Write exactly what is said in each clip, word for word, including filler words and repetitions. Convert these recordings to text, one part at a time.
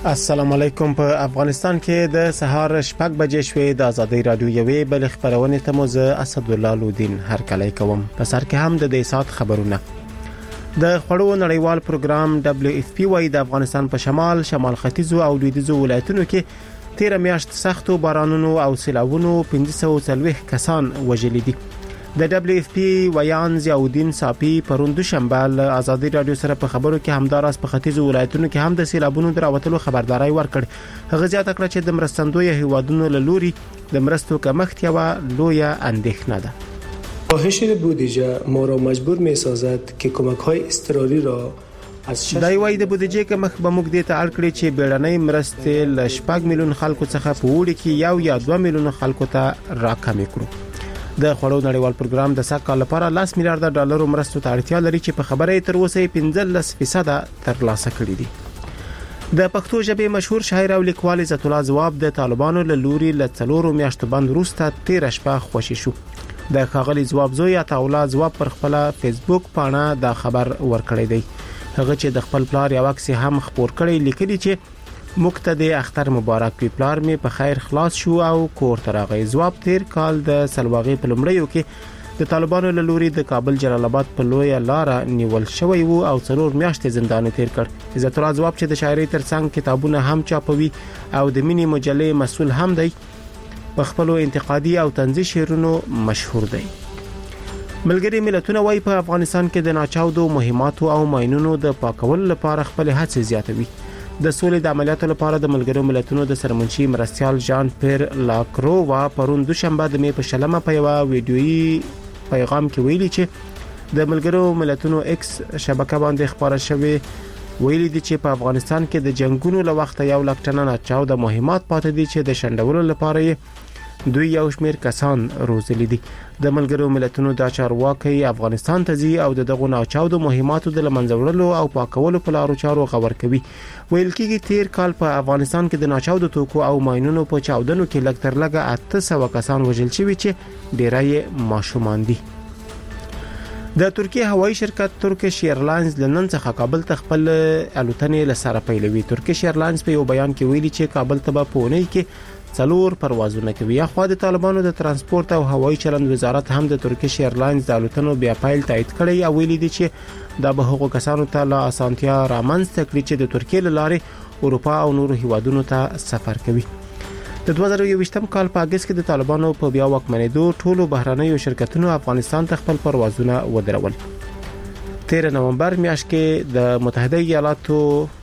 السلام علیکم. په افغانستان کې د سهار شپږ بجې شوې د ازادي رادیو یوې بل خبرونه ته موزه اسد الله لودین هر کله کوم په سر کې هم د دې سات خبرونه. د خړو نړیوال پروګرام دبليو اف پی وايي د افغانستان په شمال شمال ختیځو او لویدیځو ولایتونو کې تیر میاشت سختو بارانونو او سیلاوونو پنځه سوه وڅلوېښت کسان وژل دي. د دبليو اف پی ویان ضیاءالدین صافی پرون دوشنبه له ازادي رادیو سره په خبرو کې همداراز په ختیځو ولایتونو کې هم د سیلابونو دراوتلو خبرداري ورکړ. هغه زیاته کړه چې د مرستندوی هیوادونو له لوري د مرستو کمښت یو لویه اندېښنه ده. کاهش بودجه ما را مجبور می‌سازد که کمک‌های اضطراری را دا یوای د بودیجې کمښت به موږ دې ته اړ کړی چې بیړنۍ مرستې له شپږ میلیون خلکو څخه په وړي کې یو یا دوه میلیون خلکو ته راکمې کړو. د خړو نړیوال پروګرام د سږ کال لپاره لس میلیارډ ډالرو مرستو ته اړتیا لري چې په خبره تر اوسه پنځلس فیصد ترلاسه کړي دي. د پښتو ژبې مشهور شاعر او لیکوال عزت الله ځواب د طالبانو له لوري له څلورو میاشتو بند وروسته تیر شپه خوشی شو. د ښاغلي ځواب زوی عطاالله ځواب پر خپل فیسبوک پاڼه دا خبر ورکړی دی. هغه چې د خپل پلار یو عکس هم خپور کړی لیکلی چې مقتدی اختر مبارک وي، پلار می په خیر خلاص شو او کور ته راغی. ځواب تیر کال د سلواغي په لومړیو کې د طالبانو له لوري د کابل جلال آباد په لویه لار نیول شوی وو او څلور میاشتې زندان تیر کړ. عزت الله ځواب چې د شاعري ترڅنګ کتابونه هم چاپوي او د مینی مجلې مسؤل هم دی، په خپل انتقادي او طنزي شعرونو مشهور دی. ملګری ملتونه وايي په افغانستان کې د ناچاودو مهماتو او ماينونو د پاکولو لپاره خپل هڅې زیاتوي. د سولې د عملیاتو لپاره د ملګرو ملتونو د سرمنشي مرستيال جان پیر لاکرووا پرون دوشنبه د می په شلمه په یو ویډیويي پیغام کې ویلي چې د ملګرو ملتونو ایکس شبکه باندې خبره شوې ویلي دي چې په افغانستان کې د جنگونو له وخت یو لک ټنه ناچاوده مهمات پاتې دي چې د شندولو لپاره دوی یو شمیر کسان روزلي دي. د ملګرو ملتونو د چارواکي افغانستان ته ځي او دغه ناچاودو مهماتو د لمنځوړلو او پاکولو په لارو چارو خبر کوي. ویل کېږي تیر کال په افغانستان کې د ناچاودو توکو او ماينونو په چاودنو کې لږ تر لږه اته سوه کسان وژل شوي چې ډیری ماشومان دي. د ترکیه هوایي شرکت ترکیش ایرلاینز لنن څخه کابل ته خپل الوتنې لسره پیلوي. ترکیش ایرلاینز په یو بیان کې ویلي چې کابل ته په پونی کې څلور پروازونه کوي. اخوا د طالبانو د ترانسپورت او هوایي چلند وزارت هم د ترکیش ایرلاینز د الوتنو بیا پیل تایید کړی او ویلي دي چې دا به هغو کسانو ته لا اسانتیا رامنځته کړي چې د ترکیه له لارې اروپا او نورو هیوادونو ته سفر کوي. د دوه زره یوویشتم کال په اگست کې د طالبانو په بیا واکمنېدو ټولو بهرنیو شرکتونو افغانستان ته خپل پروازونه ودرول. تیر نومبر میاشت کې د متحده ایالاتو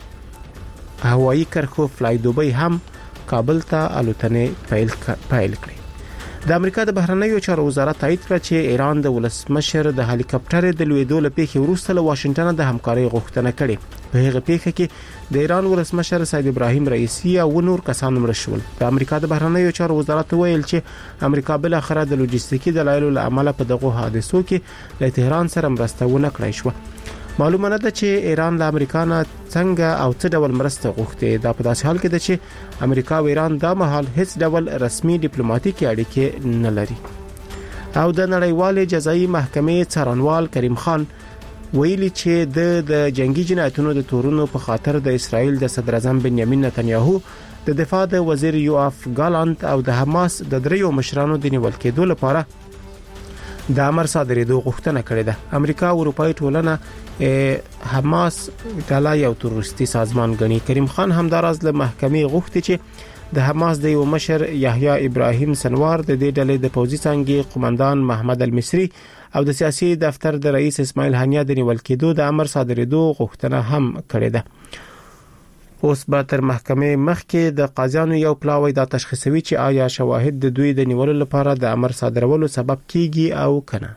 هوایي کرښو فلای دوبۍ هم کابل ته الوتنې پیل پیل کړې. د امریکا د بهرنیو چارو وزارت تایید کړ چې ایران د ولسمشر د هلیکاپټر د لویدو لپاره وروسته له واشنگټن د همکارۍ غوښتنه کړې. په هغه پیښه کې د ایران ولسمشر سید ابراهیم رئیسی او نور کسان مړ شول. د امریکا د بهرنیو چارو وزارت ویل چې امریکا بل اخر د لوجستیکي دلایلو له امله په دغه حادثو کې له تهران سره مرسته ونه کړای شو. معلومه نه ده چې ایران له امریکا نه څنګه او څه ډول مرسته غوښتي. دا په داسې حال کې ده چې امریکا او ایران د مهال هیڅ ډول رسمي ډیپلوماټیکي اړیکې نه لري. او د نړیوالې جزایي محکمې څارنوال کریم خان ویلي چې د د جنگي جنایتونو د تورونو په خاطر د اسرائیل د صدر اعظم بنیامین نتنیاهو د دفاع د وزیر یوآف ګالانت او د حماس د دریو مشرانو د نیول کېدو لپاره د امر صادرېدو غوښتنه کړې ده. امریکا او اروپאי ټولنه حماس ډله یو تروریستي سازمان ګڼي. کریم خان همداراز له محکمې غوښتي چې د حماس د یو مشر یحیی ابراهیم سنوار د دې ډلې د پوځي څنګه قومندان محمد المصری او د سیاسي دفتر د رئیس اسماعیل هنیه د نیول کېدو د امر صادرېدو غوښتنه هم کړې ده. اوس به تر محکمې مخکې د قاضیانو یو پلاوی دا تشخیصوي چې آیا شواهد د دوی د نیولو لپاره د امر صادرولو سبب کیږي او کنه.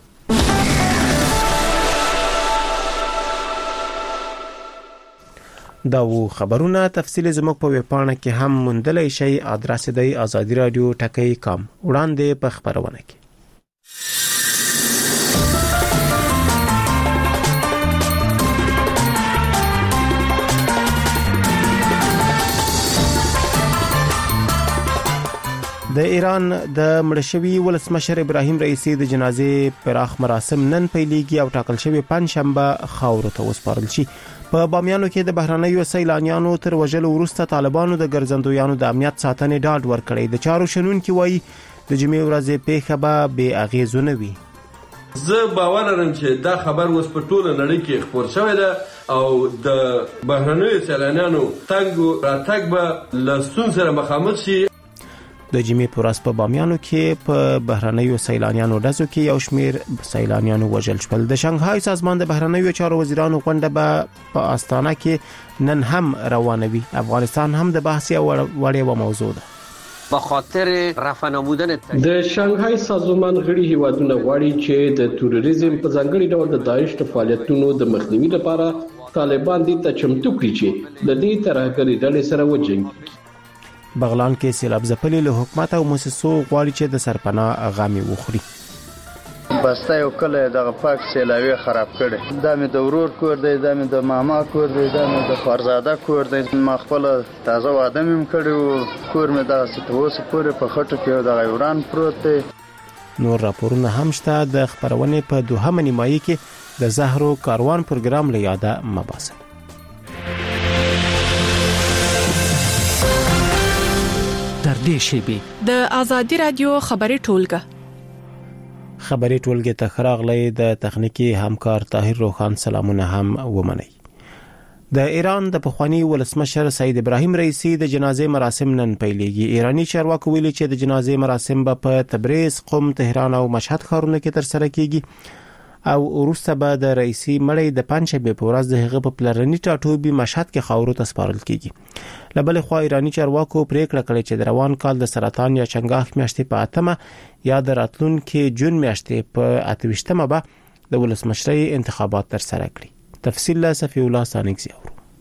دا و خبرونه تفصیل زموږ په ویب پاڼه کې هم موندلای شئ. ادرس دی آزادی رادیو ټکی کام. وړاندې په خبرونه کې د ایران د مړشوي ولسمشر ابراهیم رئیسی د جنازې پراخ مراسم نن پیلېږي او ټاکل شوی پنځشنبه خاورو ته وسپارل شي. په بامیانو کې د بهرنیو سیلانیانو تر وژلو وروسته طالبانو د ګرځندویانو د امنیت ساتنې ډاډ ورکړی. د چارو شنونکي وایي د جمعې ورځې پیښه به بې اغېزو نه وي. زه باور لرم چې دا خبر اوس په ټوله نړۍ کې خپور شوی ده او د بهرنیو سیلانیانو تنګ راتګ به له ستونزو سره مخامخ شي. د جمعې پر ورځ په بامیانو کې په بهرنیو سیلانیانو ډزو کې یو شمیر سیلانیانو وژل شول. د شانګهای سازمان د بهرنیو چارو وزیرانو غونډه به په استانه کې نن هم روانه وي. افغانستان هم د بحث یو وړ موضوع ده. به خاطر رفع نمودن د شانګهای سازمان غړي هیوادونه غواړي چې د تروریزم په ځانګړي ډول د داعش د فعالیتونو د مخنیوي لپاره طالبان دې ته چمتو کړي چې د دې ترهګرۍ ډلې سره وجنګي. بغلان کې سیلاب ځپلي له حکومت او مؤسسو غواړي چې د سرپناه غامي وخوري. بسته یو کله دغه پاک سیلاوي خراب کړي. دا مې د ورور کور دی، دا مې د ماما کور دی، دا مې د فرزاده کور دی. ما خپل تازه واده مې کړو، کور مې د ستوس پورې په خټو کې د غیوران پروت دی. نور راپورونه هم شته. د خبرونې په دوهمه نیمایي کې د زهرو کاروان پروګرام له یاده مباسه. در دې شیبي د ازادي رادیو خبري ټولګه خبري ټولګه ته خراغلې د تخنیکی همکار طاهر روخان سلامونه هم ومني. د ایران د پخوانی ولسمشر سید ابراهیم رئیسی د جنازې مراسم نن پیلېږي. ایرانی چارواکو ویلي چې د جنازې مراسم به په تبریز، قم، تهران او مشهد ښارونو کې ترسره کیږي او وروسته به د رئیسی مړی د پنځشنبه په ورځ د هغه په پلرني ټاټوبي مشهد کې خاورو ته سپارل کیږي. لبل خو ایرانی چارواکو پریکړه کړې چې د روان کال د سرطان یا چنګاښ میاشتې په اتمه یا د راتلونکي جون میاشتې په اتوشتمه به د ولسمشرۍ انتخابات ترسره کړي. تفصیل له صفی الله سانګزي.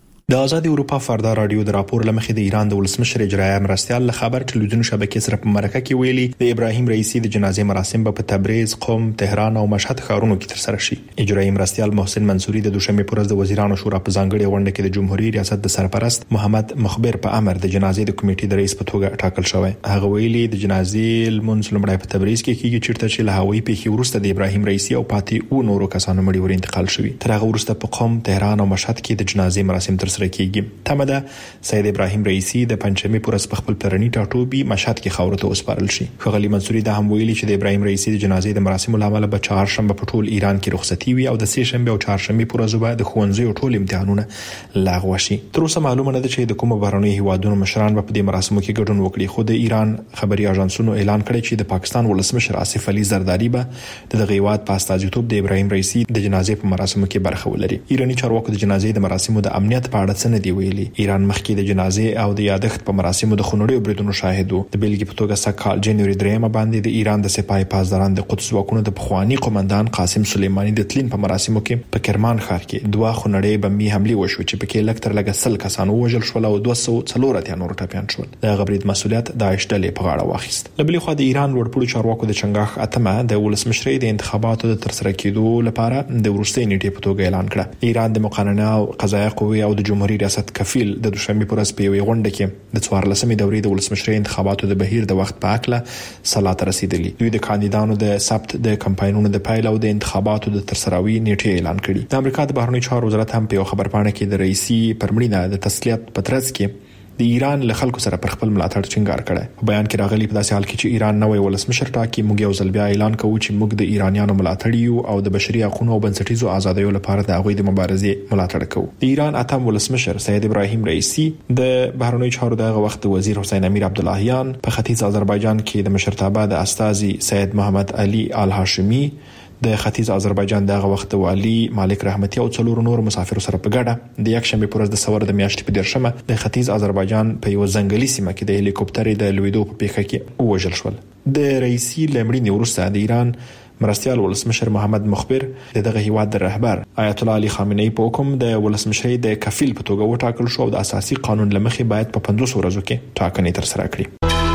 د آزاد اروپا فردا رادیو د راپور لمخې د ایران د ولسمشر اجرایه مرستيال له خبر ټلویزیون شبکې سره په مرکه کې ویلي د ابراهیم رئیسی د جنازې مراسم په تبریز، قم، تهران او مشهد ښارونو کې ترسره شي. اجرایه مرستيال محسن منصوري د دوشنبه پر ورځ د وزیرانو شورا په ځانګړي غونډه کې د جمهوریت ریاست د سرپرست محمد مخبر په امر د جنازې د کمیټې د رئیس په توګه ټاکل شوی. هغه ویلي د جنازې لمونځ لومړی په تبریز کې کیږي چیرته چې له هوایي پیښې وروسته د ابراهیم رئیسی او پاتې او نورو کسانو مړي ور انتقال شوی. تر هغه وروسته په قم، تهران او مشهد کې د جنازې مراسم ترسره کیږي. ده سید ابراهیم رئیسی د پنځمې پر ورځ په خپل پلرني ټاټوبي مشهد کې خاورو ته وسپارل شي. ښاغلي منصوري دا هم ویلي چې د ابراهیم رئیسی د جنازې د مراسمو لامل به چهارشنبه په ټول ایران کې رخصتي وي او د سه شنبه او چهارشنبه پر ورځ به د ښوونځیو ټول امتحانونه لغوه شي. تر اوسه معلومه نه ده چې د کومو بهرنیو هیوادونو مشران په دې مراسمو کې ګډون وکړي، خو د ایران خبري اژانسونو اعلان کړی چې د پاکستان ولسمشر آصف علي زرداری به د دغه هیواد په استازیتوب د ابراهیم رئیسی د جنازې په مراسمو کې برخه ولري. ایرانی چارواکو د جنازې د مراسمو د امنیت په اړه څه نه دی ویلي. ایران مخکې د جنازې او د یادښت په مراسمو د خونړیو بریدونو شاهد وو. د بیلګې په توګه سکهال جنوري درېمه باندې د ایران د سپاه پاسداران د قدس ځواکونو د پخوانی قومندان قاسم سلیمانی د تلین په مراسمو کې په کرمان ښار کې دوه خونړې بمبي حمله وشو چې په کې لږ تر لږه سل کسان وژل شول او دوه سوه څلور اتیا نور ټپيان شول. د غبرید مسؤلیت داعش ډلې په غاړه واخیست. د بلې خوا د ایران لوړپوړو چارواکو د چنګاښ اتمه د ولسمشرۍ د انتخاباتو د ترسره کېدو لپاره د وروستۍ نیټې په توګه اعلان کړه. ایران د مقننه او قضایه قوې او د جمهوریت ریاست کفیل د دوشنبه پر ورځ په یوې غونډه کې د څوارلسمې دورې د ولسمشرۍ انتخاباتو د بهیر د وخت په اړه سلا ته رسیدلی. دوی د کاندیدانو د ثبت د کمپاینونو د پایل او د انتخاباتو د ترسروي نیټه اعلان کړي. د امریکا د بهرنیو چارو وزارت هم په یو خبرپاڼه کې د رئیسی پرمړینه د تسلیت په ترڅ کې د ایران له خلکو سره پر خپل ملاتړ ټینګار کړی. په بیان کې راغلی په داسې حال کې چې ایران نوې ولسمشر ټاکي، موږ یو ځل بیا اعلان کوو چې موږ د ایرانیانو ملاتړ یو او د بشري حقوقو او بنسټیزو آزادیو لپاره د هغوی د مبارزې ملاتړ کوو. د ایران اتم ولسمشر سید ابراهیم رئیسی د بهرنیو چارو دغه وخت وزیر حسین امیر عبداللهیان په ختیځ آذربایجان کې د مشرتابه د استازي سید محمد علي آل هاشمي، د ختیځ آذربایجان دغه وخت والی مالک رحمتي او څلور نور مسافر سره په ګډه د یک شنبه پر ورځ د سور د میاشتې په دیرشمه د ختیځ آذربایجان په یو ځنګلي سیمه کې د هلیکوپټر د لویدو په پیښه کې وژل شول. د رئیسی لمړي وروسته د ایران مرستيال ولسمشر محمد مخبر دغه هیواد د رهبر آیت الله علي خامنه‌ای په حکم د ولسمشرۍ د کفیل په توګه وټاکل شو او د اساسي قانون لمخې باید په پنځوس ورځو کې ټاکنې ترسره کړي.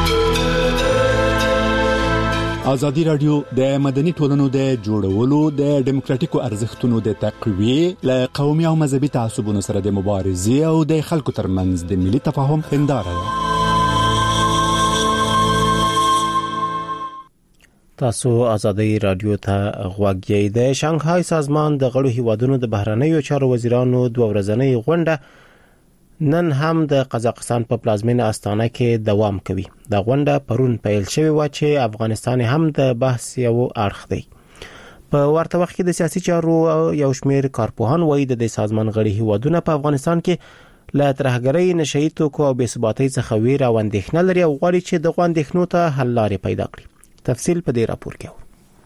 ازادي رادیو د مدني ټولنو د جوړولو د ډیموکراتیکو ارزښتونو د تقویه ل قومي او مذهبي تعصبونو سره د مبارزې او د خلکو ترمنځ د ملي تفاهم هنداره ده. تاسو ازادي رادیو ته غوږ یې. د شانګهای سازمان د غړو هیوادونو د بهرنیو چارو وزیرانو دوه ورځنۍ غونډه نن هم د قزاقستان په پلازمینه استانه کې دوام کوي. د غونډه پرون پیل شوې و چې افغانستان هم د بحث یو اړخ دی. په ورته وخت کې د سیاسي چارو یو شمېر کارپوهان وایي د سازمان غړي هیوادونه په افغانستان کې لا ترهګرۍ نشئی توکو او بې ثباتۍ څخه ویره او اندېښنه لري او غواړي چې د اندېښنو ته حل لارې پیدا کړي. تفصیل په دې راپور کې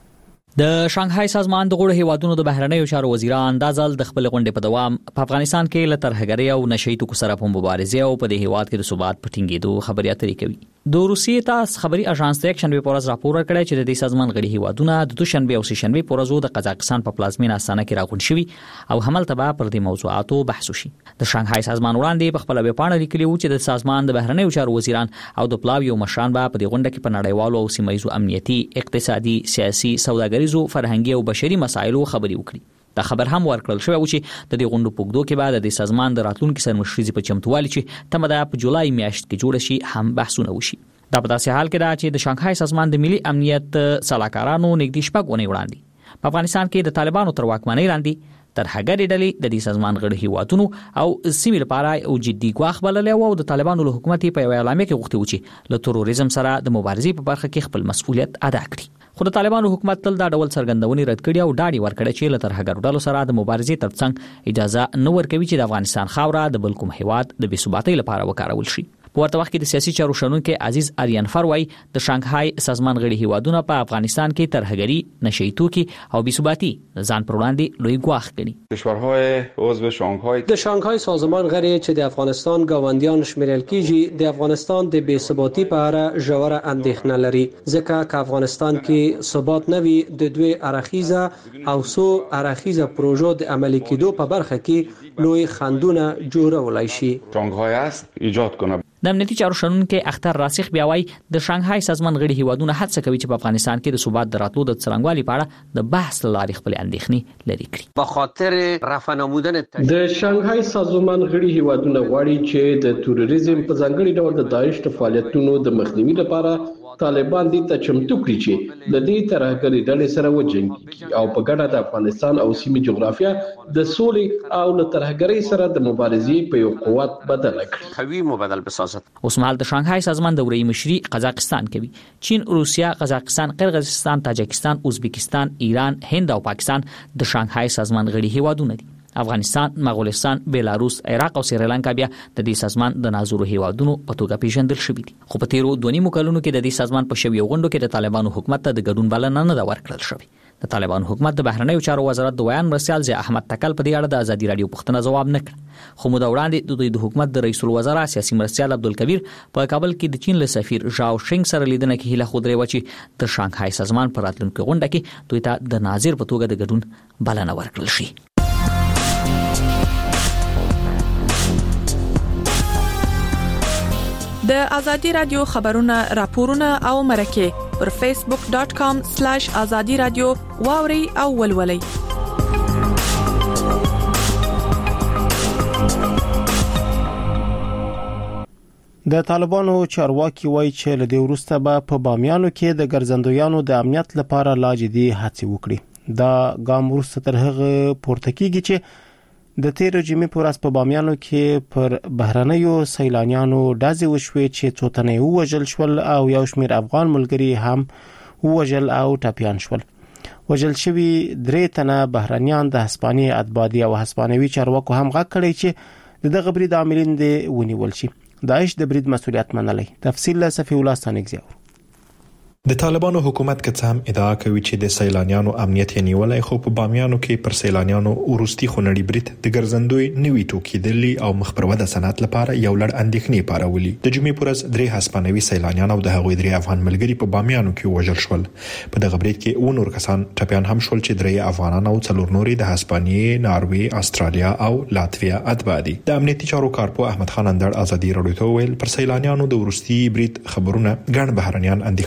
د شانګهای سازمان د غړو هیوادونو د بهرنیو چارو وزیران د ځل د خپل غونډې په دوام په افغانستان کې له ترهګرۍ او نشئی توکو سره په مبارزه او په دې هیواد کې د ثبات په ټینګېدو خبرې اترې کوي. د روسیې تاس خبري اژانس د اکشن په ورځ راپور ورکړی چې د دې سازمان غړي هیوادونه د دوشنبه او سهشنبه په ورځو د قزاقستان په پلازمینه استانه کې راغونډ شوي او هملته به پر دې موضوعاتو بحث وشي. د شانګهای سازمان وړاندې په خپل ویبپاڼه لیکلي و چې د سازمان د بهرنیو چارو وزیران او د پلاویو مشران به په دې غونډه کې په نړیوالو او سیمایي امنیتي، اقتصادي، سیاسي، سوداګریزو، فرهنګي او بشري مسایلو خبري وکړي. دا خبر هم ورکړل شوی و چې د دې غونډو پوګدو کې بعد د سازمان د راتلونکو سرمشريزي په چمتووالي چې تمه ده په جولای میاشت کې جوړ شي هم بحثونه وشي. دا په داسې حال کې دا چې د شانګهای سازمان د ملي امنیت صلاحکارانو نږدې شپږ اونۍ وړاندې په افغانستان کې د طالبانو تر واکمنۍ لاندې ترهګرۍ ډلې د دې سازمان غړي هیوادونو او سیمې لپاره او جدي ګواښ بللی او د طالبانو له حکومت په یو اعلامیه کې غوښتي و چې له تروریزم سره د مبارزې په برخه کې خپل مسؤلیت ادا کړي. خو د طالبانو حکومت تل دا ډول څرګندونې رد کړي او ډاډي ورکړي چې له ترهګرو ډلو سره د مبارزې ترڅنګ اجازه نه ورکوي چې د افغانستان خاوره د بل کوم هیواد د بې ثباتۍ لپاره وکارول شي. په ورته وخت کې د سیاسي چارو شنونکي عزیز آریانفر وایي د شانګهای سازمان غړي هیوادونه په افغانستان کې ترهګري، نشئی توکي او بې ثباتي ځان پر وړاندې لوی ګواښ ګڼي. کشورهای عضو شانګهای د شانګهای سازمان غړي چې د افغانستان ګاونډیان شمیرل کیږي د افغانستان د بې ثباتي په اړه ژوره اندېښنه لري، ځکه چې افغانستان کې ثبات نه وي د دوی اړخیزه او سو اړخیزه پروژو د عملي کېدو په برخه کې لوی خندونه جوړولای شي. شانګهای است ایجاد کنه. د امنیتي چارو شنونکي اختر راسخ بیا وایي د شانګهای سازمان غړي هیوادونه هڅه کوي چې په افغانستان کې د ثبات د راتلو د څرنګوالي په اړه د بحث لارې خپل اندېښنې لري کړي. به خاطر رفع نمودن د شانګهای سازمان غړي هیوادونه غواړي چې د تروریزم په ځانګړي ډول د داعش د فعالیتونو د مخنیوي لپاره طالبان دې ته چمتو کړي چې د دې ترهګرۍ ډلې سره وجنګي او په ګډه د افغانستان او سیمې جغرافیه د سولې او له ترهګرۍ سره د مبارزې په یو قوت بدل کړي. قوي مبادل بسازت. اوس مهال د شانګهای سازمان دوري مشري قزاقستان کوي. چین، روسیا، قزاقستان، قرغیزستان، تاجکستان، ازبکستان، ایران، هند او پاکستان د شانګهای سازمان غړي هیوادونه دي. افغانستان، مغولستان، بیلاروس، عراق او سریلانکا بیا د دې سازمان د ناظرو هیوادونو په توګه پیژندل شوي دي. خو په تیرو دوه نیمو کلونو کې د دې سازمان په شویو غونډو کې د طالبانو حکومت ته د ګډون بلنه نه ده ورکړل شوې. د طالبانو حکومت د بهرنیو چارو وزارت د ویان مرسیال ضیاء احمد تکل په دې اړه د ازادي رادیو پوښتنه ځواب نه کړ. خو موده وړاندې د دوی د حکومت د رئیس الوزرا سیاسي مرسیال عبدالکبیر په کابل کې د چین له سفیر ژاو شینګ سره لیدنه کې هیله خودري و چې د شانګهای سازمان پر راتلونکو غونډه کې دوی ته د ناظر په توګه د ګډون بلنه ورکړل شي. د ازادي رادیو خبرونه، راپورونه او مرکه پر فیسبوک ډاٹ کام سلیش ازادي رادیو واوري او ولولي. د طالبانو چارواکي وایي چې له دې وروسته به په بامیانو کې د ګرځندویانو د امنیت لپاره لا جدي هڅې وکړي. دا ګام وروسته تر هغه پورته کیږي چې د تیر جمعې پر ورځ په بامیانو کې پر بهرنیو سیلانیانو ډزې وشوې چې څو تنه ووژل شول او یو شمېر افغان ملګري هم ووژل او ټپیان شول. وژل شوي درې تنه بهرنیان د هسپانیې اتباعي او هسپانوي چارواکو هم غږ کړی چې د دغه برید عاملین دې ونیول شي. داعش د برید مسؤلیت منلی. تفصیل له صفی الله ستانګزیو. د طالبانو حکومت که څه هم ادعا کوي چې د سیلانیانو امنیت یې نیولای، خو په بامیانو کې پر سیلانیانو ورستي خونړي برید د ګرځندوی نوي ټوکیدلي او مخ پر وده صنعت لپاره یو لړ اندېښنې پارولي. د جمعې پر ورځ درې هسپانوي سیلانیان او د هغوی درې افغان ملګري په بامیانو کې وژل شول. په دغه برید کې و نور کسان ټپیان هم شول چې درې افغانان او څلور نورې د هسپانیې، ناروې، استرالیا او لاتویا اتباع دي. د امنیتي چارو کارپو احمد خان اندړ ازادي رادیو ته ویل پر سیلانیانو د ورستي برید خبرونه ګڼ بهرنیان اندېښمن کړي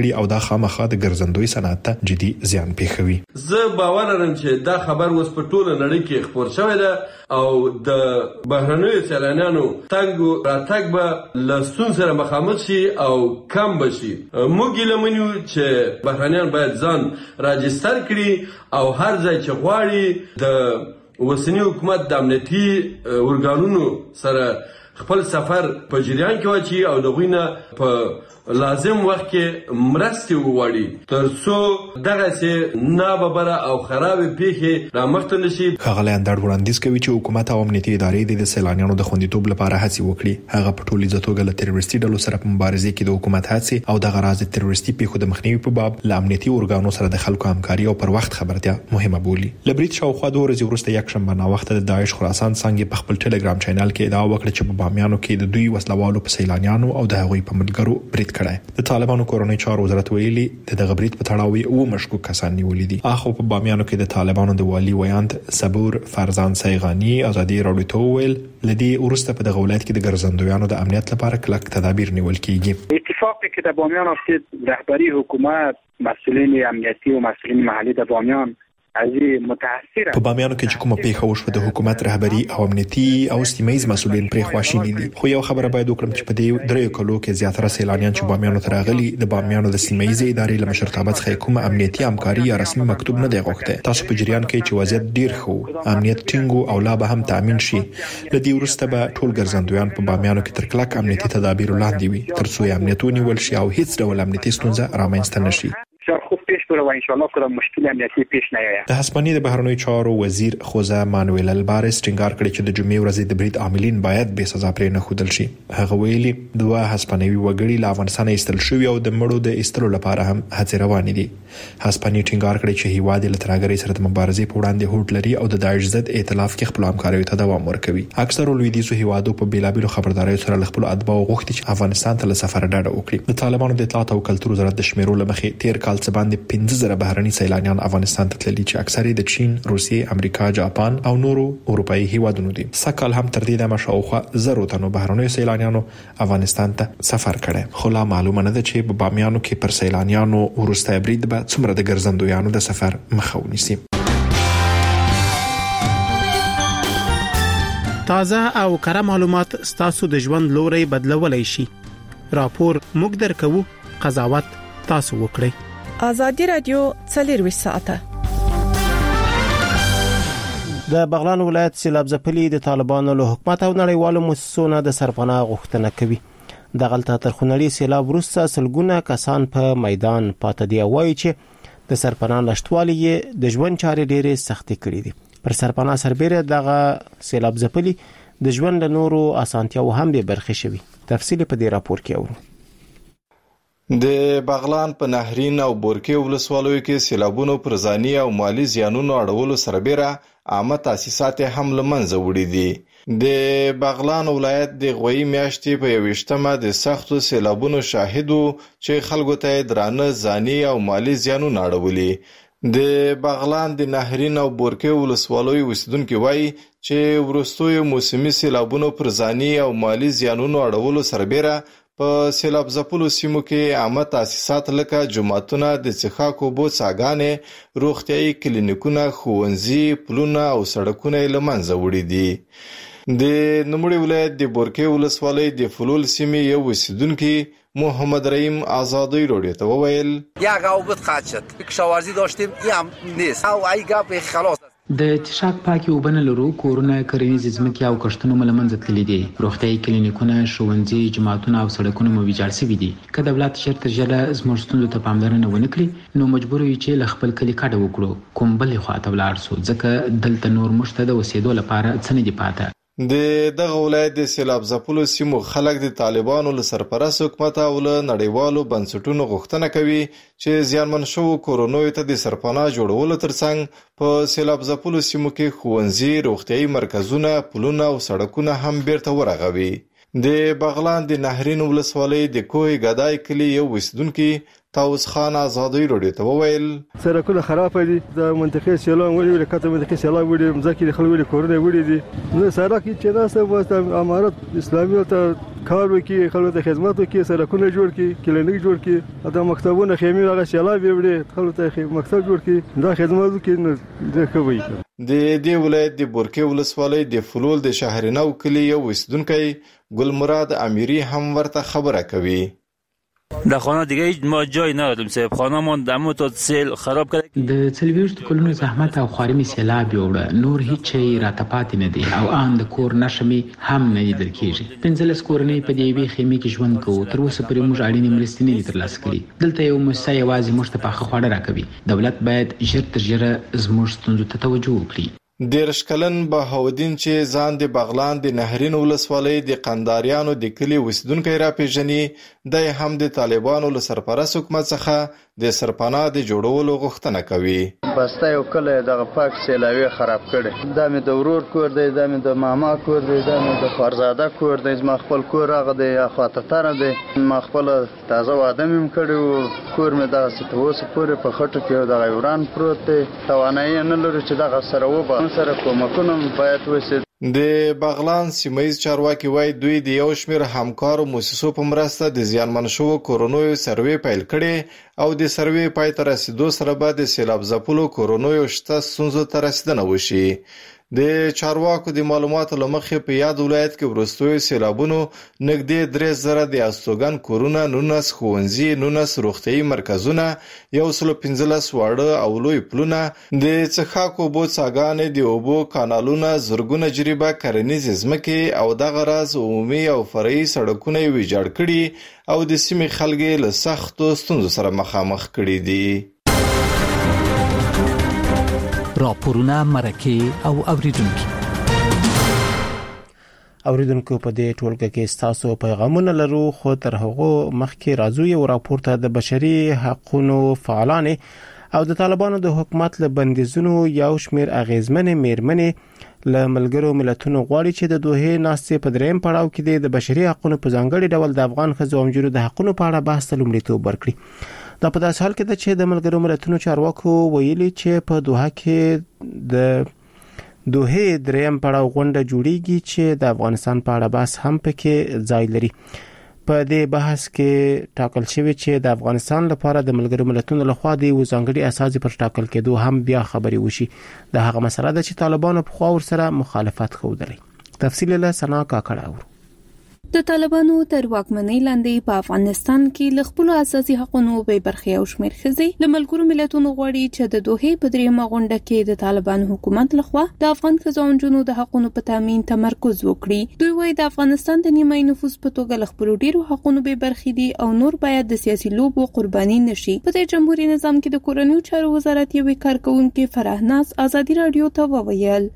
دی او دا خامخا د ګرځندوی صنعت ته جدي زیان پیښوي. زه باور لرم چې دا خبر اوس په ټوله نړۍ کې خپور شوی دی او د بهرنیو سیلانیانو تنګ راتګ به له ستونزو سره مخامخ شي او کم بشي. موږ لمنو چې بهرنیان باید ځان راجستر کړي او هر ځای چې غواړي د وسنی حکومت د امنیتي ارګانونو سره خپل سفر په جریان کې واچي او د غوینه په لازم وخت کې مرستي وواړي ترڅو دغه سي ناببره او خراب پیښې رامخته نشي. هغه لاندې وړاندیز کوي چې حکومت او امنیتي ادارې د سیلانیانو د خوندیتوب لپاره هڅې وکړي. هغه په ټولي ځتوګه له تروریستي ډلو سره په مبارزه کې د حکومت هڅې او د غراض تروریستي پیښو د مخنیوي په باب له امنیتي ارګانو سره د خلکو همکاري او پر وخت خبرتیا مهمه بولي. لبریټ شاوخوا دوه ورځې وروسته یک شنبه نا وخت د داعش خراسان څنګه په خپل ټلګرام چینل کې ادعا وکړه چې په بامیانو کې د دوی وسلوالو په سیلانیانو او د هغوی په ملګرو برید کړی. د طالبانو کورنۍ چارو وزارت ویلي د دغه برید په تړاو او مشکوک کسان نیولې دي. اخو په بامیانو کې د طالبانو د والی ویاند صبور فرزان سیغانی ازادي راډیو ته ویل لدی ورسته په دغه ولایت کې د ګرځندویانو د امنیت لپاره کلک تدابیر نیول کیږي. اتفاقی که در بامیان افتاد رهبری حکومت مسئولین امنیتی و مسئولین محلی در بامیان از متاثر په بامیانو کې چې کومه پیښه وشوه د حکومت رهبری او امنیتي او سیمایي مسؤلین پرې خواشیني دي. خو یو خبره باید وکړم چې په دې دریو کلو کې زیاتره سیلانیان چې بامیانو ته راغلي د بامیانو د سیمایي ادارې له مشرتابه څخه کومه امنیتي همکاري یا رسمي مکتوب نه دی غوښته. تاسو په جریان کې چې وضعیت ډیر ښه امنیت ټینګو او لا به هم تامین شي. لدی ورسته به ټول ګرځندویان په بامیانو کې تر کلک امنیتي تدابیر لاندې وي ترڅو امنیت ونیول شي او هیڅ ډول امنیتي ستونزه رامنځته نشي. خوب پیش بره و ان شاء الله کدام مشکل امنیتی پیش نیاید. د هسپانیې د بهرنیو چارو وزیر خوزه مانویل البارس ټینګار کړی چې د جمعې ورځې د برید عاملین باید به سزا پرې نه خودل شي. هغه ویلي دوه هسپانوي وګړي له افغانستان ایستل شوی او د مړو د ایستلو لپاره هم هڅې روانې دي. هسپانیې ټینګار کړی چې هیواد له ترهګرۍ سره د مبارزې په وړاندې هوډ لري او د داعش ضد ائتلاف کې خپل همکاري ته دوام ورکوي. اکثر لویدیځو هیوادو په بیلابیلو خبرداري سره خپل اتباع غوښتي چې افغانستان ته له سفر ډډه وکړي. د طالبانو د اطلاعات او کلتور وزارت د شمیرو لمخې تیر کال څخه باندې پنځه زره بهرني سیلانیان افغانستان ته تللي چې اکثره د چین، روسیې، امریکا، جاپان او نورو اروپאי هیوادونو دي. سکهال هم تر دې د مشاوخه زرو تنو بهرني سیلانیانو افغانستان ته سفر کړي. خو لا معلومه نه ده چې په بامیانو کې پر سیلانیانو ورسته برید به څومره د ګرځندویانو د سفر مخه ونیسي. تازه او کره معلومات ستاسو د ژوند لوري بدلولای شي. راپور موږ درکو، قضاوت تاسو وکړئ. ازادي رادیو څلروي ساعته. د بغلان ولایت سیلاب ځپلي د طالبانو له حکومت او نړیوالو مؤسسونو د سرپناه غوښتنه کوي. د غلطه ترخونړي سیلاب وروسته سلګونه کسان په میدان پاتې دی وایي چې د سرپناه نشټوالي د ژوند چارې ډېرې سختې کړې دي. پر سرپناه سربېره دغه سیلاب ځپلي د ژوند له نورو اسانتیاو هم به برخه شوي. تفصیل په دې راپور کې اورو. د بغلان په نهرین او بورکې ولسوالیو کې سیلابونو پر ځاني او مالی زیانونو اړولو سربېره عامه تاسیسات هم لمنځه وړي دي. د بغلان ولایت د غوي میاشتې په یوشتمه د سختو سیلابونو شاهد وو چې خلکو ته درانه ځاني او مالی زیانونه اړولي. د بغلان د نهرین او بورکې ولسوالیو اوسیدونکو وایي چې وروستیو موسمي سیلابونو پر ځاني او مالی زیانونو اړولو سربېره په سیلاب ځپلو سیمو کې عامه تاسیسات لکه جوماتونه، د څښاک اوبو څاګانې، روغتیايي کلینیکونه، ښوونځي، پلونه او سړکونه له منځه وړي دي. د نوموړي ولایت د بورکې ولسوالۍ د فلول سیمې یو اوسیدونکي محمد رحیم آزادی راډیو ته وویل یک اوبت قطع شد کشاورزی داشتیم یم نیست او ای گپ خلاص د چشاک پاکي وبنه لرو کورونه کرنیز ځمکې او کښتونو ملمنځ تللي دي. روغتیايي کلینیکونه، ښوونځي، جماعتونه او سړکونه مو ویجاړ شوي دي. که دولت چېرته ژله زموږ ستونزو ته پاملرنه ونه کړي نو مجبور یو چې له خپل کلي کډه وکړو، کوم بلې خواته ولاړ سو ځکه دلته نور موږ ته د اوسېدو لپاره څه نه دي پاته. د دغه ولایت د سیلاب ځپلو سیمو خلک د طالبانو له سرپرست حکومت او له نړیوالو بنسټونو غوښتنه کوي چې زیانمن شوو کورونو ته د سرپناه جوړولو ترڅنګ په سیلاب ځپلو سیمو کې ښوونځي، روغتیايي مرکزونه، پلونه او سړکونه هم بیرته ورغوي. د بغلان د نهرین ولسوالۍ د کوه ګدای کلی یو اوسیدونکي طاووس خان آزادی راډیو ته وویل سړکونه خراب دي، د منطقې سیلاب وړي، کته منطقې سیلاب وړي، مځکې د خلکو وړي، کورونه وړي دي. نو سړک چې ناسه واسطه امارت اسلامي ته کار وکړي خلکو ته خدمت وکړي سړکونه جوړ کړي کلینیک جوړ کړي دا مکتبونه خیمه هغه سیلاب وړي خلکو ته مکتب جوړ کړي دا خدمت وکړي نو دا کوي د دې ولایت د بورکې ولسوالۍ د فلول د شهرنو کلی یو وسیدونکي ګل مراد امیری هم ورته خبره کوي. در خانه دیگه ما جای نداریم صاحب خانه ما دمو تا سیل خراب کرد. د څلويشت کلونو زحمت او خواري می سیلاب یوړه نور هیڅ شي راته پاتې نه دي او ان د کور نشمي هم نه لیدل کیږي. پنځلس کورنۍ په دې وی خیمه کې ژوند کوو تر اوسه پرې موږ اړینې مرستې نه ترلاسه کړې. دلته یو مسا یوازې موږ ته پاخه خواړه راکوي. دولت باید ژر تر ژره زموږ ستونزو ته توجه وکړي. دیرش کلن بهاودین چې ځان د بغلان د نهرین ولسوالۍ د قنداریانو د کلی وسیدونکي را پیژني د هم د طالبانو له سرپرست حکومت څخه د سرپناه د جوړولو غوښتنه کوي. بسته یو کله دغه پاک سیلاوي خراب کړي دا مې د ورور کور دی دا مې د ماما کور دی دا مې د فرزاده کور دی ما خپل کور هغه دی اخواته تر دی ما خپل تازه واده مې کړی کور مې دغه ستوسه پورې په خټو کې دغه وران پروت دی توانایي نه لري چې دغه سره وبا سره کومکونه باید وسي. د بغلان سیمایي چارواکي وای دوی د یو شمېر همکارو موسسو په مرسته د زیانمن شوو کورونو سروې پیل کړي او د سروې پای ته رسیدو سره به د سیلاب ځپلو کورونو شته ستونزو ته رسیدنه وشي. د چارواکو د معلوماتو لمخې په یاد ولایت کې ورستوي سیلابونو نږدې درې زره د استوګن کورونه نونس ښوونځي نونس روغتیايي مرکزونه یو سل پنځلس واړه او لوی پلونه د څښاک اوبو څاګانې د اوبو کانالونه زرګونه جریبه کرنیزې ځمکې او دغه راز عمومي او فرعي سړکونه یې ویجاړ کړي او د سیمې خلک له سختو ستونزو سره مخامخ کړي دي. راپورونه مرکه او اوریدونکو اوریدونکو په دې ټولګه کې تاسو پیغامونه لرو خو تر هغه مخکې راځو یو راپور ته د بشري حقوقو فعالان او د طالبانو د حکومت له بندیزونو یو شمېر اغیزمنې میرمنې له ملګرو ملتونو غواړي چې د دوه ناستې په دریم پړاو کې د بشري حقوقو په ځانګړي ډول د افغان ښځو او نجونو د حقوقو په اړه بحث ته لومړیتوب ورکړي. دا په داسې حال کې ده چې د ملګرو ملتونو چارواکو ویلي چې په دوحه کې د دوحه دریم پړاو غونډه جوړیږي چې د افغانستان په اړه بحث هم پکې ځای لري. په دې بحث کې ټاکل شوی چې د افغانستان لپاره د ملګرو ملتونو لخوا د وزنګړي اساسي پر ټاکل کېدو هم بیا خبري وشي. د هغه مسله ده چې طالبانو په خوا ور سره مخالفت خوده. تفصیل له سنا کاکړه. د طالبانو تر واکمنۍ لاندې په افغانستان کې ل خپل اساسي حقوقو به برخه او شمیر خزي د ملګرو ملتونو غوړي چې د دوه په دریمه غونډه کې د طالبان حکومت لخوا د افغان ښځو د حقوقو په تامین تمرکز وکړي. دوی وايي د افغانستان د نیمه نفوس په توګه ل خپل ډیرو حقوقو به برخه دي او نور باید د سیاسي لوبو قرباني نشي. په جمهوریت نظام کې د کورنیو چارو وزارت یو کارکونکو فرهناز ازادي رادیو ته وویل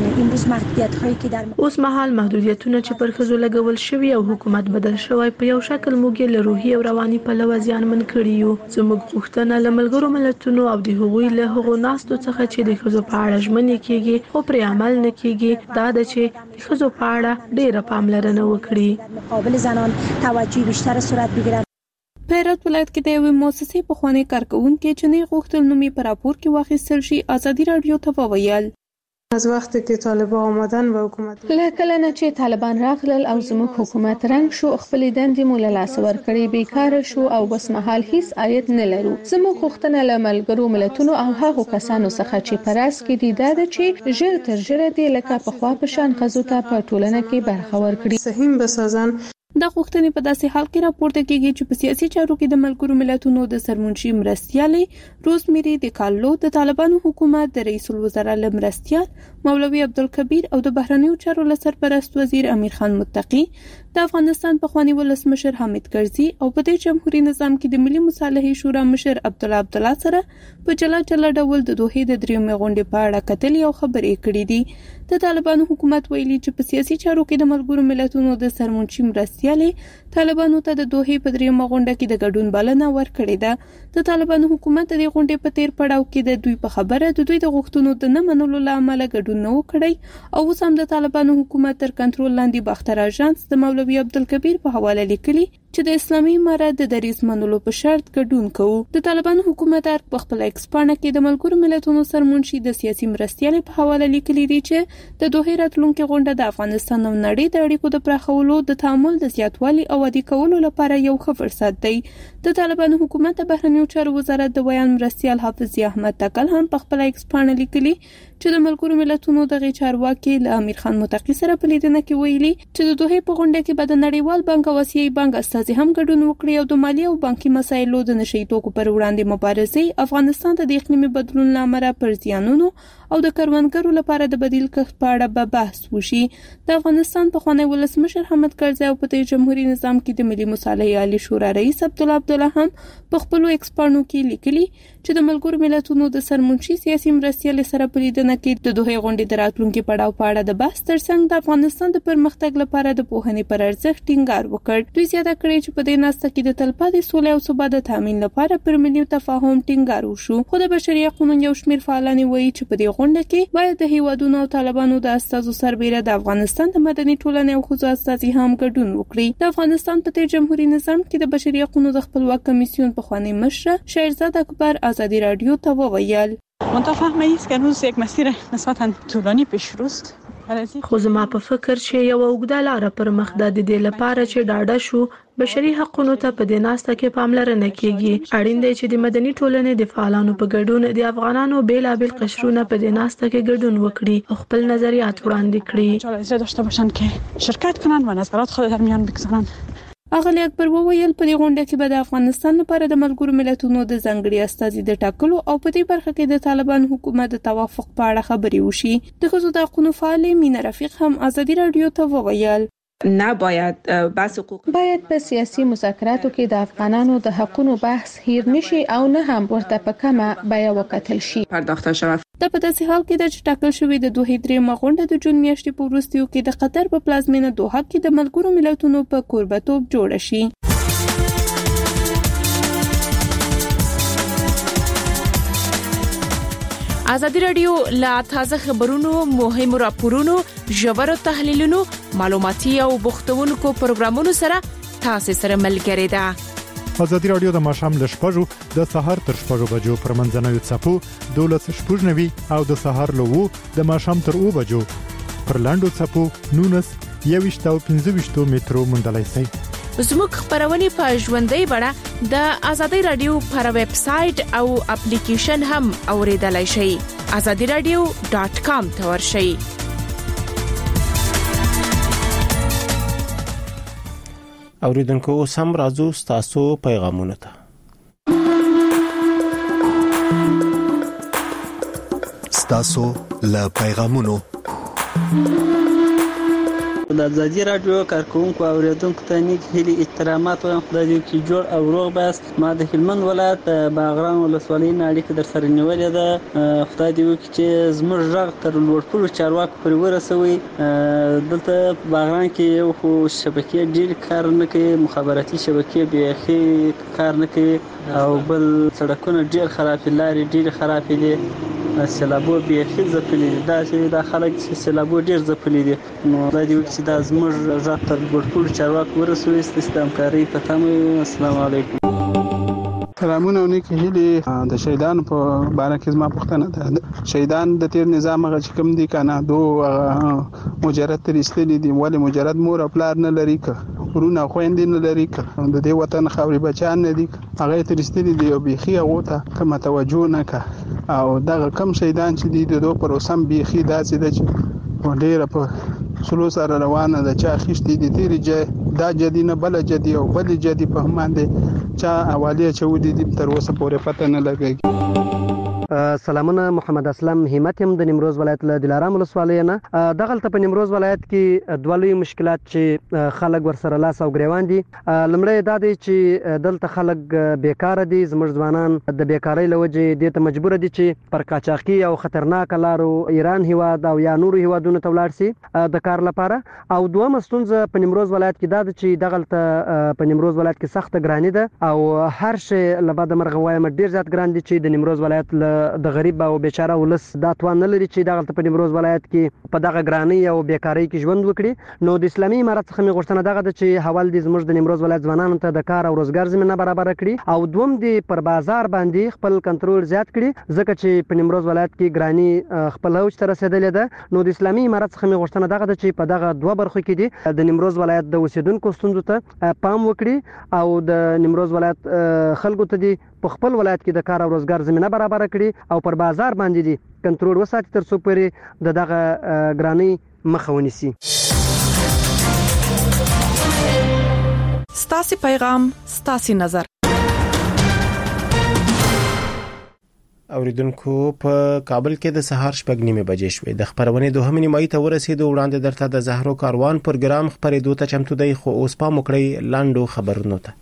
اوس مهال محدودیتونه چې پر ښځو لګول شوی او حکومت بدل شوی په یو شکل موږ له روحي او رواني پلوه زیانمن کړي یو. زموږ غوښتنه له ملګرو ملتونو او د هغوی له هغو ناستو څخه چې د ښځو په اړه ژمنې کیږي خو پرې عمل نه کیږي دا د چې د ښځو په اړه ډیره پاملرنه وکړي. مقابل زنان توجه بیشتر صورت بگیرد. په هرات ولایت کې د یوې مؤسسې په خوانی کارکونکو چې نه غوښتل نومي په راپور کې واخیستل شي ازادي رادیو ته وویل از وقتی که طالبان آمدن و حکومت کله نه چې طالبان راغلل او زموږ حکومت رنګ شو خپل دندې مول لاس ورکړي بیکاره شو او بس مهال هیڅ عاید نه لرو. زموږ غوښتنه له ملګرو ملتونو او هغو کسانو څخه چې پراس کې دي دا چې ژر تر ژره دی لکه په خوا په شان ښځو ته په ټولنه کې برخه ورکړي سهم بسازن. د غوښتنې په داسې حال کې راپورته کیږي چې په سیاسي چارو کې د ملګرو ملتونو د سرمنشي مرستیالې روزمیری د کارلو د طالبانو حکومت د رئیس الوزرا لمرستیال مولوی عبدالکبیر او د بهرنیو چارو لسرپرست وزیر امیر خان متقی د افغانستان په خوانی ولسمشر حامد کرزي او په د جمهوریت نظام کې د ملي مصالحې شورا مشر عبد الله عبد الله سره په جلا جلا ډول د دوه د دریمې غونډې په اړه کتل او خبرې کړې دي. د طالبانو حکومت ویلي چې په سیاسي چارو کې د ملګرو ملتونو د سرمنشي مرستیالې طالبانو ته د دوه په دریمه غونډه کې د ګډون بلنه ورکړې ده. د طالبانو حکومت د غونډې په تیر پړاو کې د دوی په خبره د دوی د غوښتنو د نه منلو لامل ګډون نه وکړي او اوس هم د طالبانو حکومت تر کنټرول لاندې باختر اژانس د مولوی عبدالکبیر په حواله لیکلي چې د اسلامي امارت د دریځ منلو په شرط ګډون کوو. د طالبانو حکومت په خپل ایکس پاڼه کې د ملګرو ملتونو سرمنشي د سیاسي مرستیالۍ په حواله لیکلي دي چې د دوه راتلونکو غونډه د افغانستان او نړۍ د اړیکو د پراخولو د تعامل د زیاتوالي او عادي کولو لپاره یو ښه فرصت دی. د طالبانو حکومت د بهرنیو چارو وزارت د بیان مرستیال حافظ احمد تکل هم په خپل ایکس پاڼه لیکلي چې د ملګرو ملتونو دغه چارواکي له امیر خان متقی سره په لیدنه کې ویلي چې د دوه په غونډه کې به د نړیوال بانک او آسیایي بانک استازي هم ګډون وکړي او د مالی او بانکي مسایلو د نشي توکو پر وړاندې مبارزې افغانستان ته د اقلیمي بدلون لامل پر زیانونو او د کروندګرو لپاره د بدیل کښت په اړه به بحث وشي. د افغانستان په خوانی ولسمشر حامد کرزي او په جمهوریت نظام کې د ملي مصالحې عالی شورا رئیس عبدالله عبدالله هم په خپل ایکس پاڼو کې لیکلي چې د ملګرو ملتونو د سرمنشي سیاسي مرستیال سره په لیدنه کې د دوه غونډې د راتلونکو پړاو په اړه د بحث ترڅنګ د افغانستان د پرمختګ لپاره د پوهنې پر ارزښت ټینګار وکړ. دوی زیاته کړی چې په دې ناسته کې د تلپاتې سولې او ثبات د تامین لپاره پر ملي تفاهم ټینګار وشو. خو د بشري حقوقو یو شمېر فعالان وایي چې په دې غونډه کې باید د هیوادونو او طالبانو د استازو سربېره د افغانستان د مدني ټولنې او خصوصي استازي هم ګډون وکړي. د افغانستان په جمهوریت نظام کې د بشري حقوقو د خپلواک کمیسیون په خوانی مشر شهرزاد اکبر آزادی رادیو ته وویل متفاهمه است که هنوز یک مسیر نسبتا طولانی پیش روست. خو زما په فکر چې یو اوږده لار پر مخ ده د دې لپاره چې ډاډه شو بشري حقوقو ته په دې ناسته کې پاملرنه کیږي. اړین دی چې د مدني ټولنې د فعالانو په ګډون د افغانانو بیلابل قشرونه په دې ناسته کې ګډون وکړي او خپل نظریات وړاندې کړي. اجازه داشته باشند که شرکت کنند و نظرات خود در میان بگذارند. اغلی اکبر وویل په دې غونډه کې به د افغانستان لپاره د ملګرو ملتونو د ځنګړي استازي د ټاکلو او په دې برخه کې د طالبان حکومت د توافق په اړه خبرې وشي. د ښځو د حقوقو فعال مینه رفیق هم آزادی رادیو ته وویل نباید بحث حقوق باید په سیاسي مذاکراتو کې د افغانانو د حقوقو بحث هیر نشي او نه هم ورته په کمه بیه وکتل شي. پرداخته شوه. د په داسې حال کې د ټاکل شوې د دوه درېمه غونډه د جون میاشتې په وروستیو کې د قطر په پلازمینه دوحه کې د ملګرو ملتونو په کوربتوب جوړه شي. آزادی رادیو لا تازه خبرونو، مهمو راپورونو، ژورو تحلیلونو، معلوماتي او بوختونکو پروګرامونو سره تاسو سره ملګری ده. آزادی رادیو د ماښام ل شپږو د سهار تر شپږو بجو پر منځنوي څپو دولس شپږ نوي او د سهار له وو د ماښام تر اوو بجو پر لاندو څپو نونس یويشت او پنځه ویشت مترو مندلای شي. زموږ خبرونه په ژوندۍ بڼه د آزادی رادیو پر ویب سټ او اپلیکیشن هم اوریدلای شئ. آزادی رادیو ډاٹ کام ته ورشئ. اوریدونکو سم راځو تاسو پیغامونه ته. تاسو له پیغامونو د آزادی رادیو کارکونکو او اوریدونکو ته نیک هیلي احترامات وایم. خدای دې چې جوړ او روغ بس. ما د هلمند ولایت باغران ولسوالۍ نه اړیکه در سره نیولې ده. خدای دې وکړي چې زموږ غږ تر لوړپوړو چارواکو پورې ورسوي. دلته باغران کې یو خو شبکې ډېر کار نه کوي، مخابراتي شبکې بیخي کار نه کوي، او بل سړکونه ډېر خراب دي، لارې ډېر خراب دي، سیلابو بیخي ځپلي دي. دا چې دا خلک چې سیلابو ډېر ځپلي دي، نو خدای دې وکړي چې دا زموږ غږ تر لوړپوړو چارواکو ورسوي. ستاسو د همکارۍ په تمه. السلام علیکم. سلامونه او نیک هیلې. د شهیدانو په باره کې زما پوښتنه ده. شهیدان د تیر نظام هغه چې کوم دي کنه دو مجرد تر استلی دي، ولی مجرد مور او پلار نه لري، که ورونه خويندې نه لري، که د دې وطن خاورې بچان نه دي، هغه تر استلی دي او بيخي هغه ته کوم توجه نه کا. او دغه کم شهیدان چې دي د دوه پروسم بيخي داسې د چې ډیره په سلو سره روانه ده. چا خشتي دي تیر جې دا جدي نه بل جدي او بل جدي په هم باندې چا حواله چودي دي تر اوسه پورې پته نه لګي. سلامونه، محمد اسلم همت هم د نیمروز ولایت له دلارام ولسوالۍ نه. دغلته په نیمروز ولایت کې دوه لوی مشکلات چې خلک ورسره لاس او ګریوان دي. لمړی دا دی چې دلته خلک بیکاره دي. زموږ ځوانان د بیکارۍ له وجې دې ته مجبور دي چې پر قاچاقي او خطرناک لارو ایران هیواد او یا نورو هیوادونو ته ولاړ شي د کار لپاره. او دویمه ستونزه په نیمروز ولایت کې دا ده چې دغلته په نیمروز ولایت کې سخته ګراني ده او هر شی له بده مرغه وایم ډېر زیات ګران دي چې د نیمروز ولایت له د غریب او بیچاره ولس دا توان نه لري چې دغه په نیمروز ولایت کې په دغه ګرانۍ او بیکاری کې ژوند وکړي. نو د اسلامي امارت څخه مې غوښتنه دغه ده چې حوال دې زموږ د نیمروز ولایت ځوانانو ته د کار او روزګار زمینه برابر کړي او دوم دې پر بازار باندې خپل کنټرول زیات کړي ځکه چې په نیمروز ولایت کې ګرانۍ خپل اوج ته رسیدلې ده. نو د اسلامي امارت څخه مې غوښتنه دغه ده چې په دغه دوه برخو کې دې د نیمروز ولایت د اوسیدونکو ستونزو ته پام وکړي او د نیمروز ولایت خلکو ته دې په خپل ولایت کې د کار او روزګار زمینه برابر کړي او پر بازار باندې دې کنټرول وساتي تر څو پورې د دغه ګرانۍ مخه ونیسي. ستاسو پیغام ستاسو نظر. اوریدونکو په کابل کې د سهار شپږ نیمه بجې شوې د خبرونې دوهمې نیمایي ته ورسېدو. وړاندې درته د زهرو کاروان پروګرام خبرېدو ته چمتو دی خو اوس پام وکړئ لاندو خبرونو ته.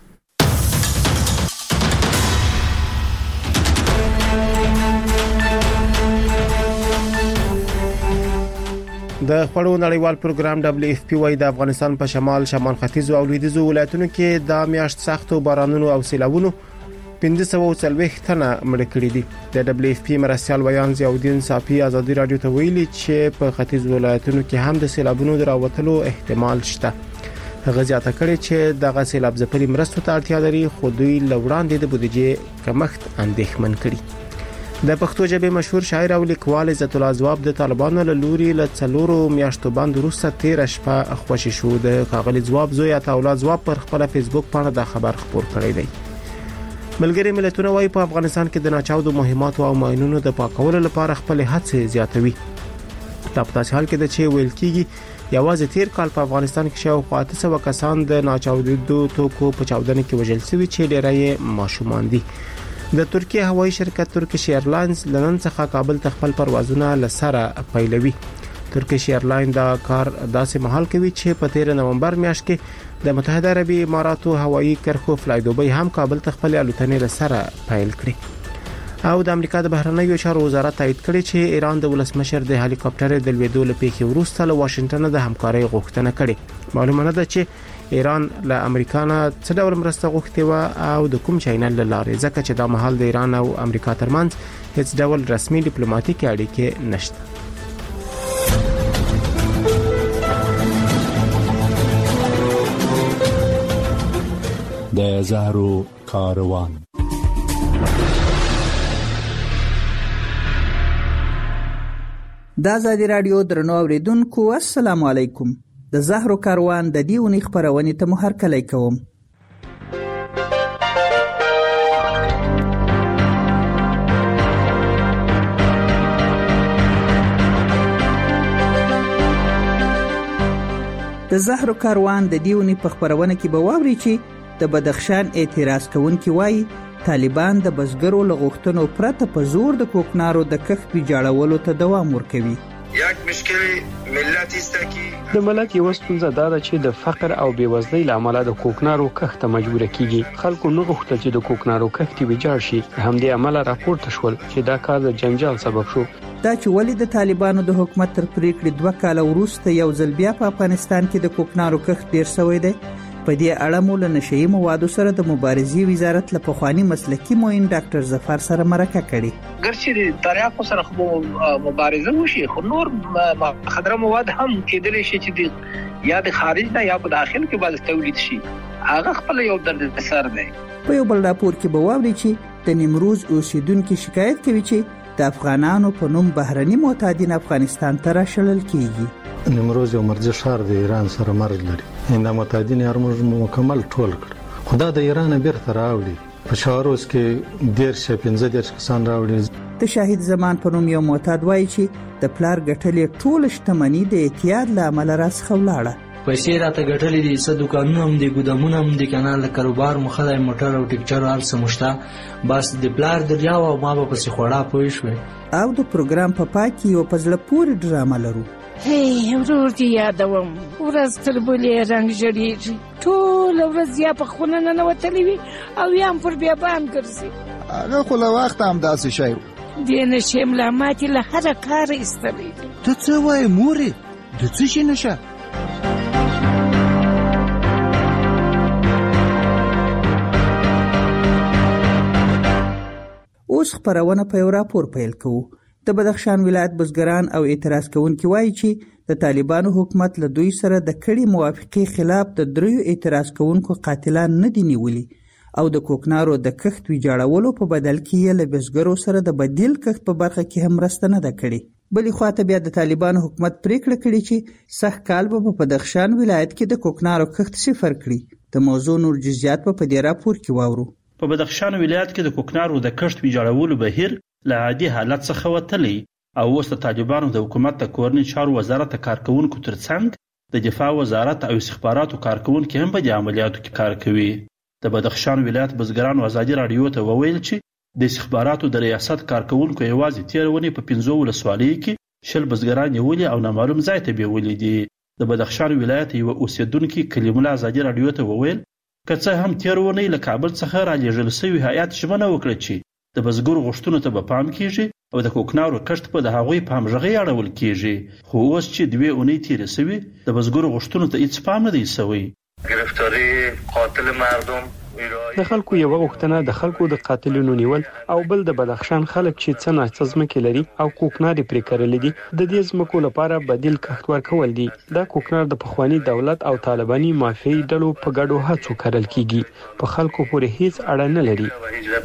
د خړو نړیوال پروګرام دبليو اف پی وايي د افغانستان په شمال شمال ختیځ او لویدیځ ولایتونو کې د میاشت سختو بارانونو او سیلابونو پنځه سوه او څلوېښت تنه مړه کړي دي. د دبليو اف پی مرستیال ویان ضیاءالدین صافي ازادي رادیو ته ویلي چې په ختیځ ولایتونو کې هم د سیلابونو دراوتلو احتمال شته. هغه زیاته کړي چې دغه سیلاب ځپلي مرستو ته اړتیا لري خو دوی لوړاندې د بودیجې کمښت اندېښمن کړي. د پښتو ژبې مشهور شاعر او لیکوال عزت الله ځواب د طالبانو له لوري له څلورو میاشتو باندې وروسته تیر شپه خوشی شو. د کاغلی ځواب زوی عطاالله ځواب پر خپل فیسبوک باندې د خبر خبر کړی دی. ملګری ملتونه وايي په افغانستان کې د ناچاودو مهماتو او ماینونو د پاکولو لپاره خپل هڅې زیاتوي. دا په داسې حال کې ده چې ویل کېږي یوازې تیر کال په افغانستان کې شاوخوا اته سوه کسان د ناچاودو توکو په چاودنه کې وژل شوي چې ډېری یې ماشومان دي. د ترکیه هوایي شرکت ترکیش ایرلاینز لنن څخه کابل ته خپل پروازونه لسره پیلوي. ترکیش ایرلاین دا کار داسې مهال کوي چې په تیر نومبر میاشت کې د متحده عربي اماراتو هوایي کرښو فلای دوبۍ هم کابل ته خپل الوتنې لسره پیل کړي. او د امریکا د بهرنیو چارو وزارت تایید کړي چې ایران د ولسمشر د هلیکاپټر د لویدو لپاره وروسته له واشنگټن د همکارۍ غوښتنه کړې. معلومه ده چې ایران له امریکا نه څه ډول مرسته غوښتې و او د کوم چینل لارې ځکه چې دا مهال د ایران او امریکا ترمنځ هیڅ ډول رسمي ډیپلوماټیک اړیکې نشته. د زهرو کاروان. د آزادي رادیو درنو اوریدونکو السلام علیکم. د زهرو کاروان د دې اونۍ خبرونې ته مو هرکلی کوم. د زهرو کاروان د دې اونۍ په خبرونه کې به واوري چې د بدخشان اعتراض کوونکي وایي طالبان د بزګرو له غوښتنو پرته په زور د کوکنارو د کښت ویجاړولو ته دوام ورکوي. یک مشکل ملت است که د ملت یو ستونزه دا ده چې د فقر او بیوزلۍ له امله د کوکنارو کښت ته مجبور کیږي. خلکو نه غوښتل چې د کوکنارو کښت ویجاړ شي. همدې امله راپورته شول چې دا کار د جنجال سبب شو. دا چې ولې د طالبانو د حکومت تر پریکړې دوه کاله وروسته یو ځل بیا په افغانستان کې د کوکنارو کښت ډیر شوی دی. په دې اړه مو له نشئی موادو سره د مبارزې وزارت له پخوانی مسلکي معین ډاکټر ظفر سره مرکه کړې. ګرچې د تریاکو سره خو مبارزه وشي خو نور مخدره مواد هم کېدلی شي چې یا د خارج نه یا په داخل کې باز تولید شي. هغه خپل یو درد سر دی. په یو بل راپور کې به واوري چې د نیمروز اوسیدونکو شکایت کوي چې د افغانانو په نوم بهرني معتادین افغانستان ته راشلل کیږي. نیمروز یو مرزي شهر د ایران سره مرز لري. دا معتادین یې هرمز مکمل ټول کړ. خدا د ایران بیرته راوړي. په شهروز کې ډیر شي پنځه ډیر کسان راوړي. د شاهد زمان په نوم یو معتاد وایي چې د پلار ګټلې ټول شتمنۍ د اعتیاد له امله راڅخه ولاړه. پیسې راته ګټلې دي، څه دوکانونه هم دي، ګودامونه هم دي، کنه د کاروبار مخه د موټر او ټیکچر هر څه مشته، بس د پلار دریاو او ما به پسې خوړا پوي شوې. او د پروګرام په پای کې یو پزله پورې ډرامه لرو. هی ورور دې یادوم، ورځ تر بلې رنګ ژړېږي، ټوله ورځ یا په خونه ننوتلی وي او یا هم پر بیابان ګرځي. هغه خو له وخته همداسې شی و. دې نشې ملا ماتې له هره کاره ایستلی دي. ته څه وایې مورې؟ د څه شي نشه؟ اوس خبرونه په یو راپور پیل کوو. د بدخشان ولایت بزګران او اعتراض کوونکي وایي چې د طالبانو حکومت له دوی سره د کړي موافقې خلاف د دریو اعتراض کوونکو قاتلان نه دي نیولي او د کوکنارو د کښت ویجاړولو په بدل کې یې له بزګرو سره د بدیل کښت په برخه کې هم مرسته نه ده کړې. بلې خواته بیا د طالبانو حکومت پریکړه کړې چې سږ کال به په بدخشان ولایت کې د کوکنارو کښت صفر کړي. د موضوع نور جزئیات په دې راپور کې واورو. په بدخشان ولایت کې د کوکنارو د کښت ویجاړولو بهیر له عادي حالت څخه وتلی او اوس د طالبانو د حکومت د کورني چارو وزارت کارکونکو ترڅنګ د دفاع وزارت او استخباراتو کارکونکو هم په دې عملیاتو کې کار کوي. د بدخشان ولایت بزګرانو ازادي رادیو ته وویل چې د استخباراتو د ریاست کارکونکو یوازې تیر ونې په پنځو ولسوالیو کې شل بزګران نیولي او نامعلوم ځای ته بیولي دي. د بدخشان ولایت یو اوسیدونکي کلیم الله ازادي رادیو ته وویل که څه هم تیر ونې له کابل څخه را لېږل شوی هیئت ژمنه وکړه چې د بزګرو غوښتنو ته به پام کیږي او د کوکنارو کښت په د هغوی په همغږۍ اړول کیږي. خو اوس چې دوې اونۍ تیرې شوي د بزګرو غوښتنو ته هیڅ پام نه دی شوی. گرفتاری قاتل مردم د خلکو یو غوښتنه د خلکو د قاتلونو نیول او بل د بدخشان خلک چې څه ناڅه ځمکې لري او کوکناري پرې کرلې دي د دې ځمکو لپاره بدیل کښت ورکول دي. دا کوکنار د پخوانی دولت او طالباني مافیایي ډلو په ګډو هڅو کرل کیږي. په خلکو پورې هیڅ اړه نه لري.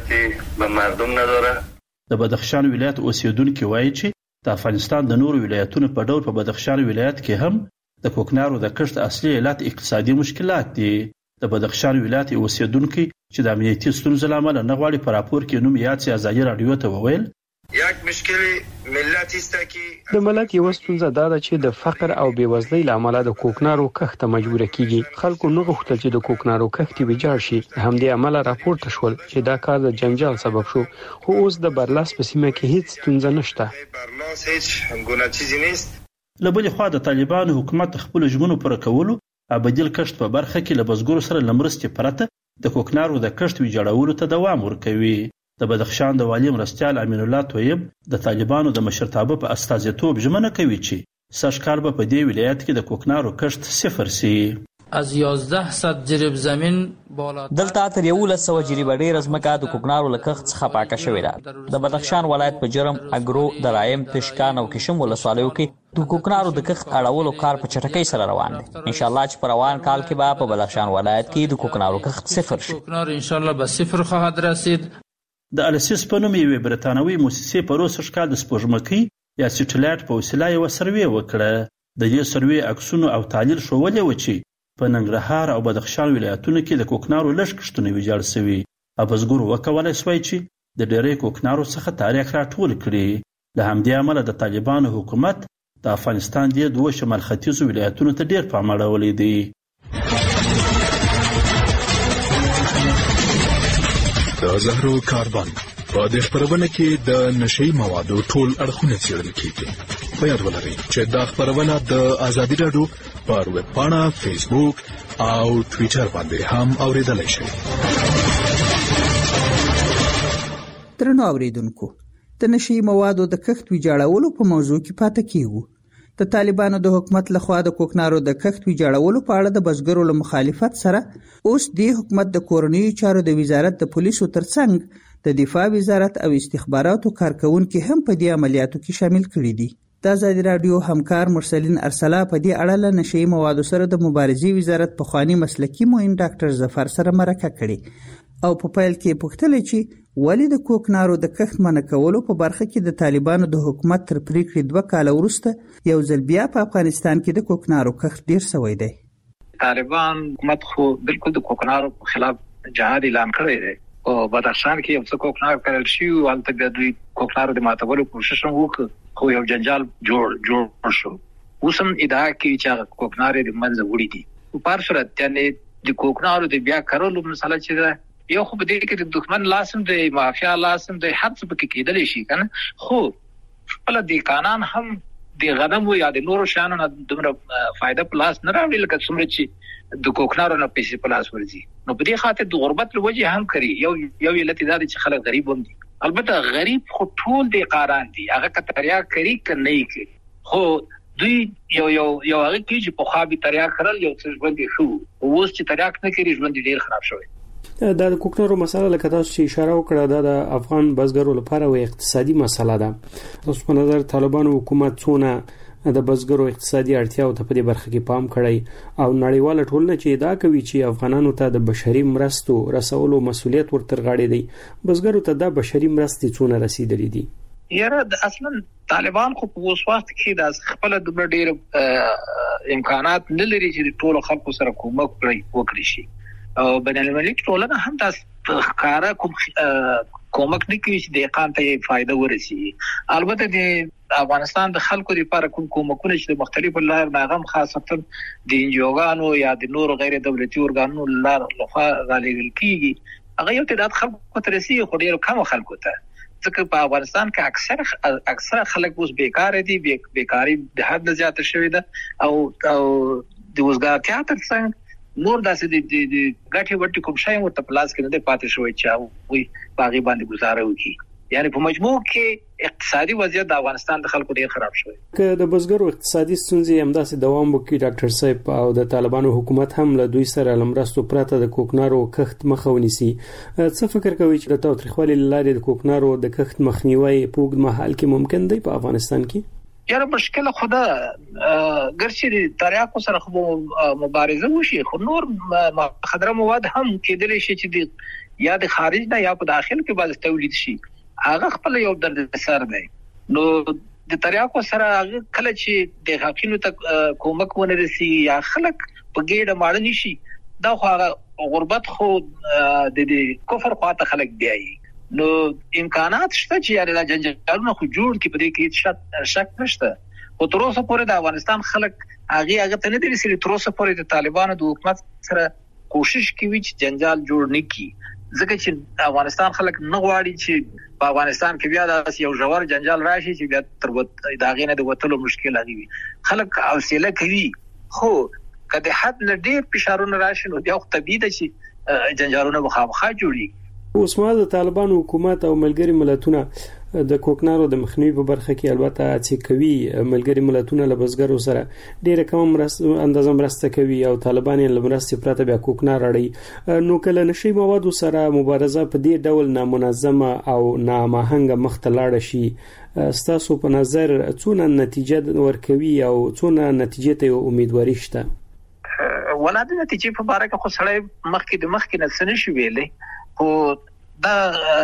به مردم نداره. د بدخشان ولایت اوسیدونکي وایي چې د افغانستان د نورو ولایتونو په ډول په بدخشان ولایت کې هم د کوکنارو د کښت اصلي علت اقتصادي مشکلات دي. د بدخشان ولایت اوسیدونکي چې د امنیتي ستونزو له امله نه غواړي په راپور کې نوم یاد سي ازادي رادیو ته وویل یک مشکل ملت است که د ملت یو ستونزه دا ده چې د فقر او بیوزلۍ له امله د کوکنارو کښت مجبور کیږي. خلکو نه غوښتل چې د کوکنارو کښت ویجاړ شي. همدې عمله راپورته شول چې دا کار د جنجال سبب شو. خو اوس د برلاس په سیمه کې هیڅ ستونزه نشته. برلاس هیڅ ګونه چیزی نیست. له بلې خوا د طالبانو حکومت خپل ژمنو پوره کولو او بدیل کښت په برخه کې له بزګرو سره لمرستې پرته د کوکنارو د کښت ویجاړولو ته دوام ورکوي. د بدخشان د والی مرستیال امین الله طیب د طالبانو د مشرتابه په استازیتوب ژمنه کوي چې سږ کال به په دې ولایت کې د کوکنارو کښت صفر سي. از یازده صد جریب زمین بالا دلته تر یولس سوه جریبه ډېره ځمکه د کوکنارو له کښت څخه پاکه شوې ده. د بدخشان ولایت په جرم، اګرو، درایم، پشکان او کشم ولسوالیو کې د کوکنارو د کښت اړولو کار په چټکۍ سره روان دی. ان شاء الله چې په روان کال کې به په بدخشان ولایت کې د کوکنارو کښت صفر شي. کوکنار ان شاء الله به صفر خواهد رسید. د السیس په نوم یوې برتانوي موسسې په روس ښکال د سپوږمکۍ یا سټلایټ په وسیله یو سروې وکړه. د دې سروې عکسونو او تحلیل ښودلی و چې په ننګرهار او بدخشان ولایتونو کې د کوکنارو لږ کښتونه ویجاړ شوي او بزګرو وکولی شوی چې د ډېری کوکنارو څخه تاریخ راټول کړي. له همدې امله د طالبانو حکومت د افغانستان د دوه شمال ختیځو ولایتونو ته ډېر پام اړولی دی. د زهرو کاربن په دې خبرونه کې د نشي موادو ټول اړخونه څېړل کیږي. په یاد ولرئ چې دا خبرونه د ازادي رادیو پر ویب پاڼه، فیسبوک او ټویټر باندې هم اوریدلای شئ. درنو اوریدونکو، د نشي موادو د کښت ویجاړولو په موضوع کې پاتې کیږو. د طالبانو د حکومت لخوا د کوکنارو د کښت ویجاړولو په اړه د بزګرو له مخالفت سره اوس د حکومت د کورنیو چارو د وزارت د پولیسو ترڅنګ د دفاع وزارت او استخباراتو کارکونکو هم په دې عملیاتو کې شامل کړي دي. د ازادي رادیو همکار مرسلین ارسلا په دې اړه له نشي موادو سره د مبارزې وزارت پخوانی مسلکي معین ډاکټر ظفر سره مرکه کړې او په پیل کې پوښتنه چې ولې د کوکنارو د کښت منع کولو په برخه کې د طالبانو د حکومت تر پریکړې دوه کاله وروسته یو ځل بیا په افغانستان کې د کوکنارو کښت ډیر شوی دی. طالبان حکومت خو بالکل د کوکنارو په خلاف جهاد اعلان کړی دی او بدخشان کې یو څه کوکنار کرل شي او هلته بیا دوی کوکنارو د ماتولو کوشش وکړ خو یو جنجال جوړ جوړ شو. اوس هم ادعا کوي چې کوکنار د منځه وړي دي. په هر صورت یعنی د کوکنارو د بیا کرلو مسله چې ده یو خو به دې کې د دښمن لاسم د مافیا لاسم د هر څه پکې کېدلی شي کنه. خو خپل د قانون هم د غنم یا د نورو شانو نه دومره فائدہ پلاس نه راوړي لکه څومره چې د کوکنارو نه پیسې پلاس ورځي. نو په دې خاطر د غربت له وجې هم کوي. یو یو علت دا چې خلک غریب هم دي. البته غریب خو ټول دی قاران دي، هغه کتریا کوي ک نه کوي. خو دوی یو یو یو هغه کې چې په خابي تریا کړل یو څه ژوند شو، اوس چې تریا نه کوي ژوند ډیر خراب شوی. دا د کوکنارو مسله لکه تاسو چې اشاره وکړه دا د افغان بزګرو لپاره یو اقتصادي مسله ده. تاسو په نظر طالبانو حکومت څونه د بزګرو اقتصادي اړتیاو ته په دې برخه کې پام کړی او نړیواله ټولنه چې دا کوي چې افغانانو ته د بشري مرستو رسولو مسولیت ورتر غاړي دی، بزګرو ته د بشري مرستې څونه رسیدلې دي؟ یاره د اصلا طالبان خو په اوس وخت کې د خپل د ډېر امکانات نه لري چې ټول خلکو سره کومک وکړي شي او بین المللي ټولنه هم تاسو ښکارا کوم کومک نه کوي چې د قانون ته فائدہ ورسي. البته د افغانستان د خلکو لپاره کوم کومکونه چې د مختلفو لارو ناغم خاصه د انجوګانو یا د نور غیر دولتي ارګانونو لار لخوا غالي کیږي، هغه یو تعداد خلکو ته رسي خو ډېر کم خلکو ته، ځکه په افغانستان کې اکثر اکثر خلک اوس بیکار دي، بیکاری د حد زیاته شوې ده او او د وزګارتیا ترڅنګ نور داسې د د غټي وټي کوم شای ورته پلاس کې نه دی پاتې شوی چې وي باغی باندې گزاره وکړي. یعنی په مجموع کې اقتصادي وضعیت د افغانستان د خلکو ډیر خراب شوی. که د بزګرو اقتصادي ستونزې همداسې دوام وکړي ډاکټر صاحب او د طالبانو حکومت هم له دوی سره لمرستو پراته د کوکنارو کښت مخه ونیسي، څه فکر کوي چې د تاوتریخوالي لارې د کوکنارو د کښت مخنیوي په اوږد مهال کې ممکن دی په افغانستان کې؟ یاره مشکل خدا ګرچې د تریاکو سره خو مبارزه وشي خو نور مخدره مواد هم کېدلی شي چې د یا د خارج نه یا په داخل کې باز تولید شي، هغه خپل یو درد سر دی. نو د تریاکو سره هغه کله چې د حقینو ته کومک ونه رسي یا خلک په ګډه ماړ نشي، دا خو هغه غربت خو د کفر خواته خلک بیایي. نو امکانات شته چې یاره د جنجالونو خو جوړ کی په دې کې شک نشته، خو تر اوسه پورې د افغانستان خلک هغه هغه ته نه دي رسېدلي. تر اوسه پورې د طالبانو د حکومت سره کوشش کوي چې جنجال جوړ نه کړي، ځکه چې افغانستان خلک نه غواړي چې په افغانستان کې بیا د یو ژور جنجال راشي چې بیا تر داغې نه د وټلو مشکل راغی. خلک حوصله کوي خو کله حد نه ډېر فشارونه راشي نو بیا خو طبيعي ده چې جنجالونه مخامخ جوړي. اوس مهال د طالبانو حکومت او ملګری ملتونه د کوکنارو د مخنیوي په برخه کې البته هڅې کوي. ملګری ملتونه له بزګرو سره ډېره کم مرسته اندازه مرسته کوي او طالبان یې له مرستې پرته بیا کوکنار اړي. نو کله نشي موادو سره مبارزه په دې ډول نامنظمه او نامهنګه مخته لاړه شي، ستاسو په نظر څونه نتیجه ورکوي او څونه نتیجه ته امیدواري شته؟ ولادت نتیجې په اړه کې خو سړی مخکې د مخکې نه څه نشي ویلي، خو دا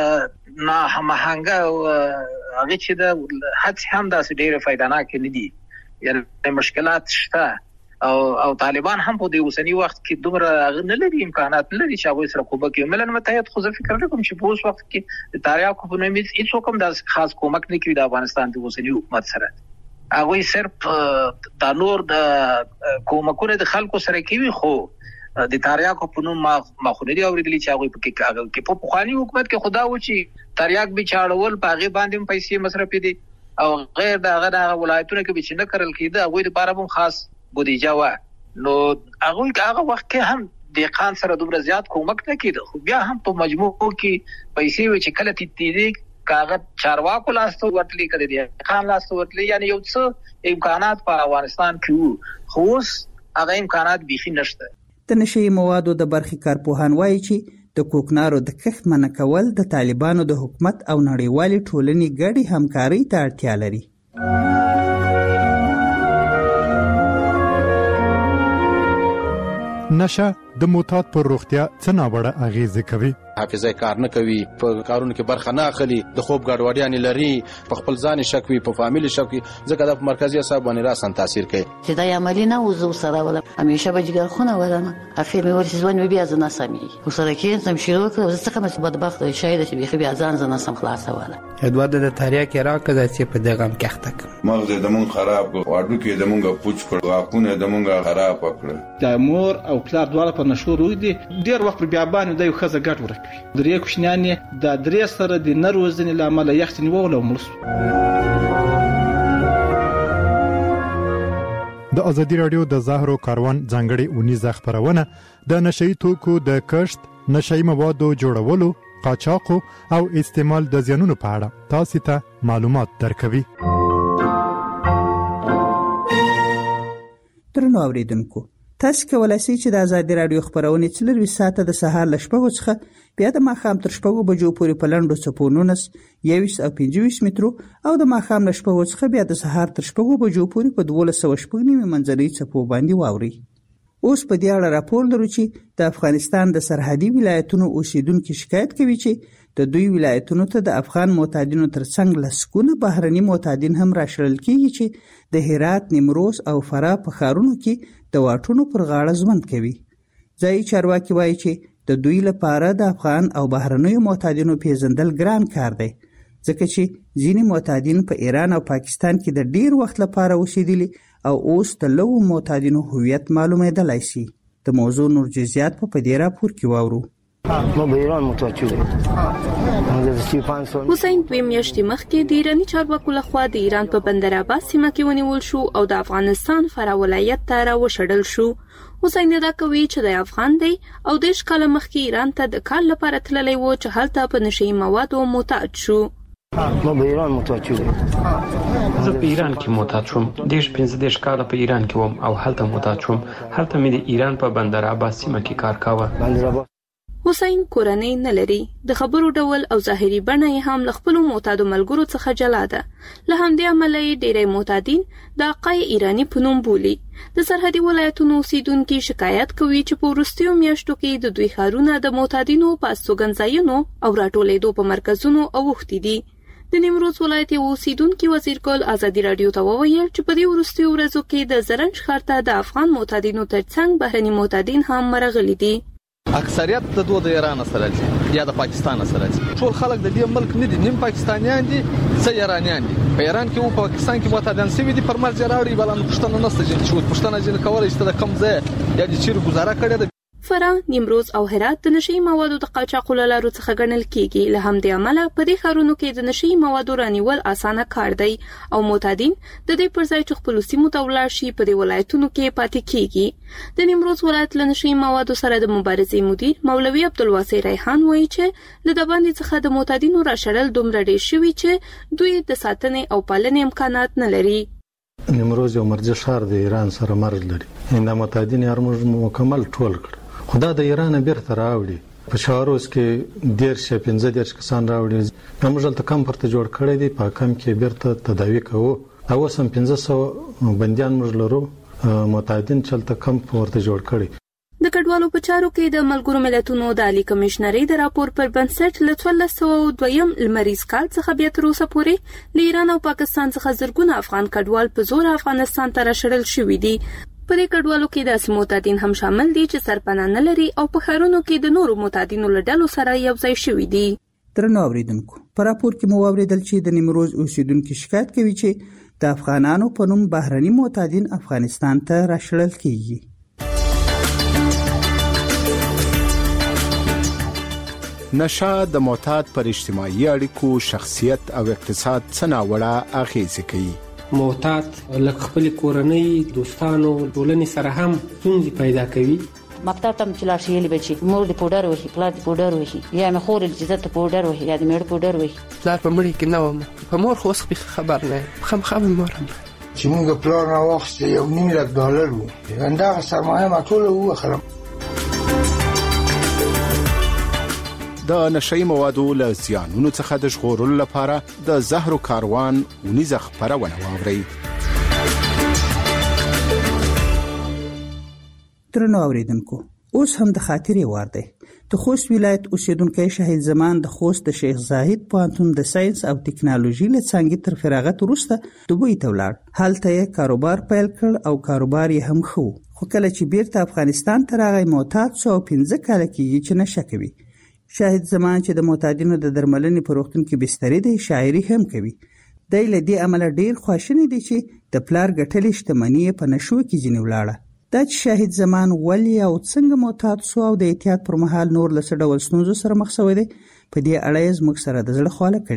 نه هماهنګه هغه چې دا هڅه هم داسې ډېره فائداناک نه دي، یعنی مشکلات شته او او طالبان هم په دې اوسنی وخت کې دومره هغه نه لري امکانات نه لري چې هغه سره کومک کوي. ملل متحد خو زه فکر کوم چې په اوس وخت کې د تاریخ په نوم هیڅ کوم د خاص کومک نه کوي د افغانستان د اوسنی حکومت سره. هغه صرف د نور د کومکونه د خلکو سره کوي، خو د تاریاکو په نوم ما خو لري اوریدلی چې هغه په هغه کې په خواني حکومت کې خدا و چې تاریاک به چاړول په هغه باندې پیسې مصرف دي او غیر دا هغه ولایتونه کې چې نه کړل کېده هغه لپاره هم خاص بودیجه و. نو هغه هغه وخت کې هم د قان سره دومره زیات کومک نه کېده، خو بیا هم په مجموع کې پیسې و چې کله تیری کاغذ چارواکو لاسته ورتلی کړی دی قان لاسته ورتلی، یعنی یو څه امکانات په افغانستان کې وو خو اوس هغه امکانات بيخي نشته. د نشي موادو د برخې کارپوهان وایي چې د کوکنارو د کښت منع کول د طالبانو د حکومت او نړیوالې ټولنې ګډې همکارۍ ته اړتیا لري. نشه د معتاد پر روغتیا څه ناوړه اغیزه کوي؟ حافظه کار نه کوي، په کارونو کې برخه نه اخلي، د خوب ګډوډیان لري، په خپل ځان شک وي، په فامیل شک وي، ځکه د مرکزي اعصاب باندې راسن تاثیر کوي. چې دا عملی نه وزو سره ولا همیشه به جګر خونه ولما اخر مې ورسې ځوان بیا زنه سمي وسره کې سم شروع کړ زه څنګه مې بدبخت شاید چې بيخي بیا ځان زنه سم خلاص ولا ادوار د تاریخ کې راکړه چې په دغه هم کېخته مغز د مون خراب واډو کې د مونږه پوچ کړ واپونه د مونږه خراب کړ. د مور او پلار دواړه په نشو روي دي ډیر وخت بیا باندې د یو خزه ګټ ورکوي. درې کوشنیان د درې سره د نروزنې لامل یختنی وولو ملس. د ازادي رادیو د زهرو کاروان ځانګړي اونیزه خبرونه د نشئی توکو د کښت، نشئی موادو جوړولو، قاچاقو او استعمال د زیانونو په اړه تاسو ته معلومات درکوي. درنو اوریدونکو، تاسو کولای شئ چې د آزادي راډیو خبرونه څلور ساعته د سهار له شپږو څخه بیا د ماښام تر شپږو بجو پورې په لنډو څپو نولس یویشت او پنځه ویشت مترو او د ماښام له شپږو څخه بیا د سهار تر شپږو بجو پورې په دولس سوه شپږ نیمې منځنۍ څپو باندې واورئ. اوس په دې اړه راپور لرو چې د افغانستان د سرحدي ولایتونو اوسیدونکو شکایت کوي چې د دوی ولایتونو ته د افغان معتادینو ترڅنګ لسګونه بهرني معتادین هم راشړل کیږي چې د هرات، نیمروز او فراه په ښارونو کې د واټونو پر غاړه ژوند کوي. ځایي چارواکي وایي چې د دوی لپاره د افغان او بهرنیو معتادینو پیژندل ګران کار دی، ځکه چې ځینې معتادین په ایران او پاکستان کې د ډیر وخت لپاره اوسېدلي او اوس د لوو معتادینو هویت معلومېدلی شي. د موضوع نور جزئیات په دې راپور کې واورو. ما به ایران متوجه شوم. حسین دوی میاشتې مخکې د ایرانی چارواکو لخوا د ایران په بندر عباس سیمه کې ونیول شو او د افغانستان فراه ولایت ته راوشړل شو. حسین دا کوي چې د افغان دی او دیش کاله مخکې ایران ته د کار لپاره تللی و چې هلته په نشئی موادو معتاد شو. ما به ایران متوجه شوم. زه په ایران کې معتاد شوم. دیش پنځه دیش کاله په ایران کې وم او هلته معتاد شوم. هلته مې د ایران په بندر عباس سیمه کې کار کاوه. بندر عباس حسین کورنۍ نه لري. د خبرو ډول او ظاهري بڼه یې هم له خپلو معتادو ملګرو څخه جلا ده. له همدې امله یې ډېری معتادین د آقای ایراني په نوم بولي. د سرحدي ولایتونو اوسیدونکي شکایت کوي چې په وروستیو میاشتو کې د دوی ښارونه د معتادینو په استوګنځایونو او راټولېدو په مرکزونو اوښتي دي. د نیمروز ولایت یو اوسیدونکي وزیرګل ازادي راډیو ته وویل چې په دې وروستیو ورځو کې د زرنج ښار ته د افغان معتادینو ترڅنګ بهرني معتادین هم مرغلي دي. اکثریت د دوه د ایران سره دي یا د پاکستان سره دي. ټول خلک د دې ملک نه دي، نیم پاکستانیان دي، څه ایرانیان دي. په ایران کې او پاکستان کې معتادان سوي دي، پر مرز راوړي بلان پښتنه نسته چې پښتنه جن کولای شي د کم ځای یا د چیر گزاره کړي ده. فراه، نیمروز او هرات د نشئی موادو د قاچاق لارو څخه ګڼل کیږي. له همدې امله په دې ښارونو کې د نشئی موادو رانیول اسانه کار دی او معتادین د دې پر ځای چې خپلو سیمو ته ولاړ شي په دې ولایتونو کې پاتې کیږي. د نیمروز ولایت له نشئی موادو سره د مبارزې مدیر مولوي عبدالواسع ریحان وایي چې له د باندې څخه د معتادینو راشړل دومره ډېر شوي چې دوی د ساتنې او پالنې امکانات نه لري. نیمروز یو مرکزي ښار د ایران سره مرز لري. دا معتادین یې هر مکمل ټول کړ. خدا د ایران بیرته راوړي. په شاروز کې دیرش پنځه دیرش کسان راوړي. موږ دلته کم پرته جوړ کړی دی، په کم کې بیرته تداوی کوو. اوس هم پنځه سوه بندیان موږ لرو، معتادین چلته کم پورته جوړ کړي. د کډوالو په چارو کې د ملګرو ملتونو د عالی کمشنرۍ د راپور پر بنسټ له څوارلس سوه دویم لمریز کال څخه بیا تر اوسه پورې له ایران او پاکستان څخه زرګونه افغان کډوال په زور افغانستان ته راشړل شوي دي. په دې کډوالو کې داسې معتادین هم شامل دي چې سرپناه نه لري او په ښارونو کې د نورو معتادینو له ډلو سره یو ځای شوي دي. درنو اوریدونکو، په راپور کې مو واوریدل چې د نیمروز اوسیدونکي شکایت کوي چې د افغانانو په نوم بهرني معتادین افغانستان ته راشړل کیږي. نشه د معتاد پر اجتماعي اړیکو، شخصیت او اقتصاد څه ناوړه اغیزې کوي. معتاد لکه خپل کورنۍ، دوستانو، ټولنې سره هم ستونزې پیدا کوي. مکتب ته چې لاړ شي یلی بچي مور دې پوډر وهي، پلار دې پوډر وهي، یا مې خور دې عزت پوډر وهي، یا دې مېړه پوډر وهي. پلار په مړي کې نه وم، په مور خو اوس خبر نه یم، خامخا مې مور هم چې موږ پلار راواخیسته یو نیم لک ډالر و، همدغه سرمایه ما ټوله ووخرم. د نشئی موادو له زیانونو څخه د ژغورلو لپاره د زهرو کاروان ونیزه خپرونه واورئ. درنو اوریدونکو، اوس هم د خاطرې وار دی. د خوست ولایت اوسیدونکی شهید زمان د خوست د شیخ زاهد پوهنتون د ساینس او ټکنالوژي له څانګې تر فراغت وروسته دوبۍ ته ولاړ. هلته یې کاروبار پیل کړ او کاروبار یې هم ښه. خو کله چې بیرته افغانستان ته راغی معتاد شو او پنځه کاله کېږي چې نشه کوي. شاهد زمان چې د معتادینو د درملنې په روغتون کې بسترې دی، شاعري هم کوي. دی له دې امله ډېر خواشینی دی چې د پلار ګټلې شتمني یې په نشو کې ځینې ولاړه. دا چې شاهد زمان ولې او څنګه معتاد شو او د احتیاط پر مهال نور له څه ډول ستونزو سره مخ شوی دی، په دې اړه یې زموږ سره د زړه خواله کړې ده.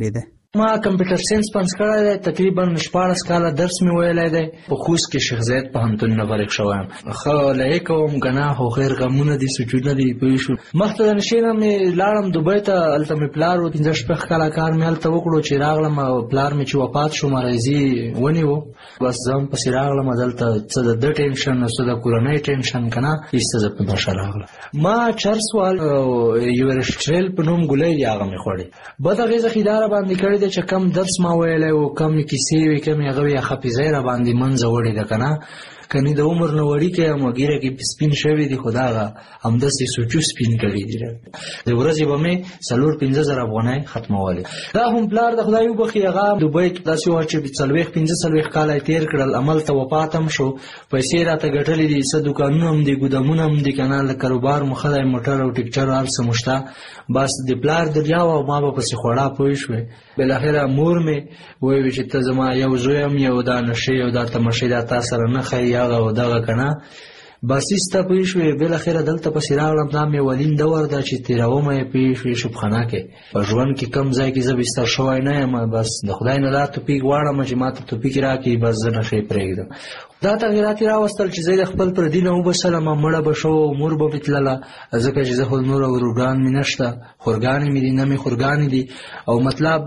ما کمپیوټر ساينس پنځ کړی دی، تقریبا شپاړس کاله درس مې ویلی دی. په خوست کې شیخ زاید پوهنتون نه فارغ شوی یم. ښه لایق کوم که نه، خو خیر غمونه دي، سوچونه دي، پوه شو. مخته د نشې نه مې لاړم دوبۍ ته، هلته مې پلار و، پنځه شپږ کاله کار مې هلته وکړو. چې راغلم پلار مې چې وفات شو، مرضي ونیو، بس زه هم پسې راغلم. دلته څه د ده ټینشن څه د کورنۍ ټینشن که نه، ایسته زه په نشه راغلم. ما چرس وال یورشټریل په نوم ګولۍ دی، هغه مې خوړې. بد اغېزه خې دا راباندې کړې ده چې کم درس ما ویلی و، کمې کیسې وې، کمې هغه وې، حافظه یې راباندې منځه وړې ده که نه. کنی د عمر نه وړیکې یم، ږیره کې سپین شوي دي، خو دا هغه همداسې سوچو سپین کړي دي. د ورځې به مې څلور پنځه زره افغانۍ ختمولې. دا هم پلار د خدای وبخښي، هغه دوبۍ کې داسې وه چې څلوېښت پنځه څلوېښت کاله یې تېر کړل، هملته وفات هم شو. پیسې راته ګټلې دي، څه دوکانونه هم دي، ګودامونه هم دي که نه، له کاروبار مو ښه دی، موټر او ټکچر هر څه مو شته. بس د پلار دریا وه او ما به پسې خوړه، پوه شوې. بالاخره مور مې وویل چې ته زما یو زوی یم، یو دا نشې او دا تمشې دا تا سره نه ښایي، هغه او دغه که نه. بس ایسته پوه شوې. بالاخره دلته پسې راغلم. دا مې ولین دور ده چې تېرومه یې، پوه شوې، شوبخانه کې. په ژوند کې کم ځای کې زه بستر شوی نه یم. بس د خدای نه دا توفیق غواړم چې ما ته توفیق راکړي، بس زه نشې پرېږدم. دا تغیرات یې راوستل چې زه د خپل پردي نه وبسلم، مړه به شو، مور به مې تلله، ځکه چې زه خو نور ورورګان مې نشته، خورګانې مې دي، نه مې خورګانې دي. او مطلب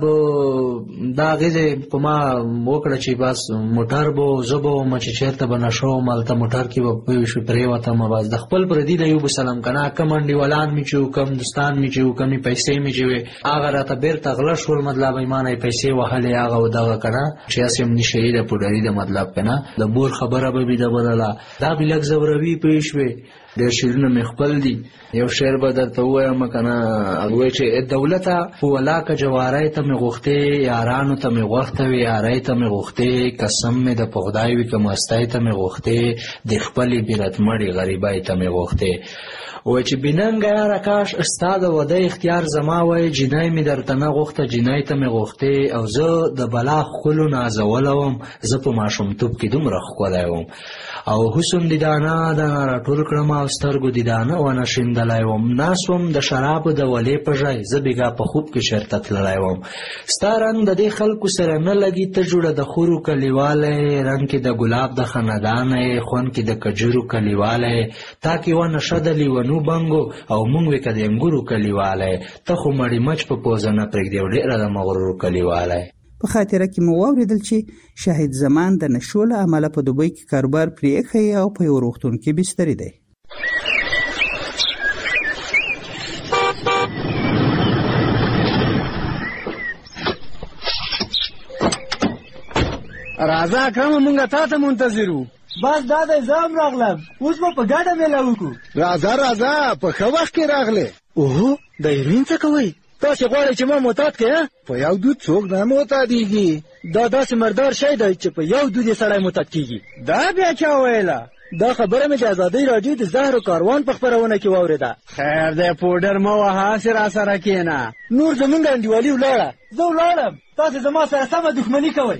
دا اغېزې په ما وکړه چې بس موټر به زه به وم چې چېرته به نشه وم، هلته موټر کې به پوه شوې پرېوتم. بس د خپل پردي نه یې وبسلم که نه. کم انډیوالان مې چې وو، کم دوستان مې چې وو، کمې پیسې مې چې وې، هغه راته بېرته غله شول. مطلب یې ما نه یې پیسې وهلې، هغه او دغه که نه، چې هسې هم نشه یې ده، پوډري ده، مطلب که نه. د مور خبره به مې د بدله، دا مې لږ زوروي، پوه شوې. ډېر شعرونه مې خپل دي. یو شعر به درته ووایم که نه، هغه وایي چې دولته په ولاکه جواری ته مې غوښتې، یارانو ته مې غوښته وي، یارۍ ته مې غوښتې، قسم مې د په خدای وي که مستۍ ته مې غوښتې، د خپلې بیرتمړې غریبۍ ته مې غوښتې. وایي چې بېننګه یاره کاش ستا د واده اختیار زما وای، جینۍ مې درته نه غوښته، جینۍ ته مې غوښتې. او زه د بلا ښکلو نازولی وم، زه په ماشومتوب کې دومره ښکلی وم. او حسن دې دانه دانه راټول کړم، او سترګو دې دانه ونه شیندلی وم. ناست وم د شرابو د ولې په ژای، زه بېګا په خوب کې چېرته تللی وم. ستا رنګ د دې خلکو سره نه لګي، ته جوړه د خورو کلیوالی، رنګ کې د ګلاب د خندانۍ، خوند کې د کجورو کلیوالی، تا کې ونه شه د لیونو بنګو، او مونږ وې که د انګورو کلیوالی، ته خو مړی مچ په پوزه نه پرېږدې، او ډېره د مغرورو کلیوالی. په خاطره کې مو واورېدل چې شاهد زمان د نشو له امله په دوبۍ کې کاروبار پرې ایښی او په یو روغتون کې بستري دی. راځه اکرمه، مونږ تا ته منتظر وو. بس دا دی، زه هم راغلم، اوس به په ګډه میله وکړو. راځه راځه، په ښه وخت کې راغلې. اوهو، د هیروین څه کوئ؟ تاسې غواړئ چې ما معتاد کړې؟ په یو دود څوک نه معتادېږي. دا داسې مردار شی دی چې په یو دود یې سړی معتاد کېږي. دا بیا چا ویله؟ دا خبره مې د ازادۍ راډیو د زهرو کاروان په خپرونه کې واورېده. خیر دی، پوډر مه وهه، هسې راسره کښېنه. نور زمونږ انډیوالي ولاړه، زه ولاړم، تاسې زما سره سمه دښمني کوئ.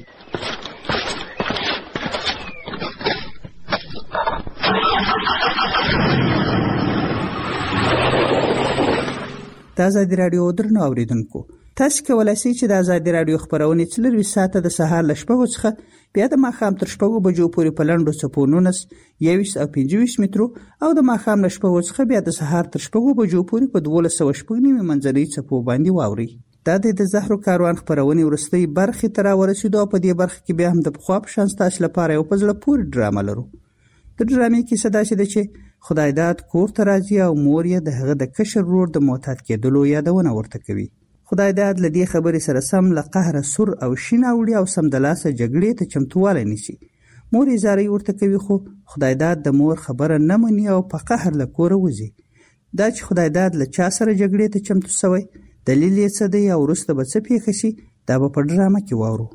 د ازادي راډیو درنو اوریدونکو، تاسو کولی شئ چې د ازادي راډیو خپرونې څلرویشت ساعته د سهار له شپږو څخه بیا د ماښام تر شپږو بجو پورې په لنډو څپو نولس، یوویشت او پنځه ویشت مترو، او د ماښام له شپږو څخه بیا د سهار تر شپږو بجو پورې په دولس سوه شپږ نیمې منځنۍ څپو باندې واورئ. دا د زهرو کاروان خپرونې وروستۍ برخې ته راورسېدو او په دې برخه کې بیا هم د پخوا په شان ستاسو لپاره یو په زړه پورې ډرامه لرو. د ډرامې کیسه داسې ده چې خدای داد کور ته راځي او مور یې د هغه د کشر ورور د معتاد کېدلو یادونه ورته کوي. خدای داد له دې خبرې سره سم له قهره سور او شین اوړي او سمدلاسه جګړې ته چمتووالی نیسي. مور یې زارۍ ورته کوي، خو خدای داد د مور خبره نه مني او په قهر له کوره وځي. دا چې خدای داد له چا سره جګړې ته چمتو سوی، دلیل یې څه دی او وروسته به څه پېښه شي، دا به په ډرامه کې واورو.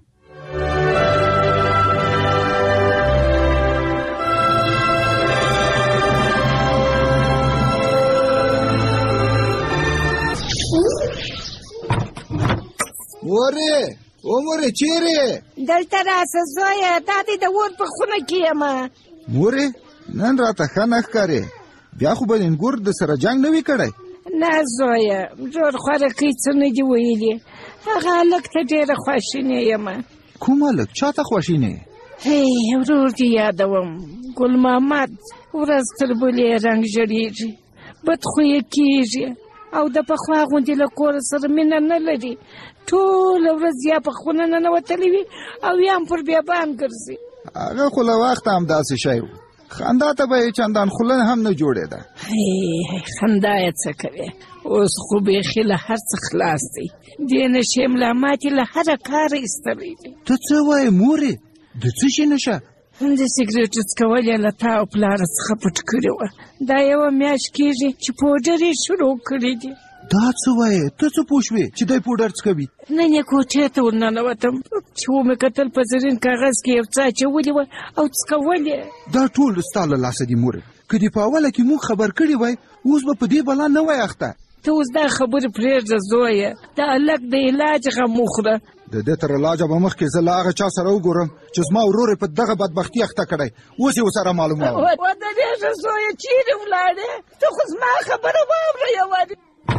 مورې، او مورې چیرې؟ دلته راسه زویه، دا دې د اور په خونه کې یم. مورې، نن راته ښه نه ښکارې، بیا خو به د انګور د سره جنګ نه وي کړی؟ نه زویه جوړ خوارکۍ څه نه دي ویلي هغه هلک ته ډېره خواشینې یم. کوم هلک؟ چا ته خواشینې؟ هی ورور دې یادوم ګل محمد ورځ تر بلې رنګ ژړېږي بدخویه کېږي او د پخوا غوندې له کوره سره مینه نه لري. ټوله ورځ یا په خونه ننوتلی وي او یا هم پر بیابان ګرځي. هغه خو له وخته همداسې شی و. خندا ته به یې چندان خوله هم نه جوړېده. هی خندا یې څه کوي اوس خو بیخي له هر څه خلاص دی. دې نشې ملا ماتې له هره کاره ایستلی دی. ته څه وایې مورې؟ د څه شي نشه؟ د سګرېټو څکول یې له تا او پلاره څخه پټ کړي وه. دا یوه میاشت کېږي چې پوډر یې شروع کړي دي. دا څه وایې؟ ته څه پوه شوې چې دی پوډر څکوي؟ نن یې کوټې ته ورننوتم چې ومې کتل په زرین کاغذ کې یو څه اچولي وه او څکول یې. دا ټول ستا له لاسه دي مورې. که دې په اوله کې موږ خبر کړي وای اوس به په دې بلا نه وای اخته. ته اوس دا خبرې پرېږده زویه. د هلک د علاج غم وخوره. د دې تر علاجه به مخکې زه له هغه چا سره وګورم چې زما ورور یې په دغه بدبختي اخته کړی. اوس یې ورسره معلوموم. ودرېږه زویه چیرې ولاړې؟ ته خو زما خبره واوره یوازې.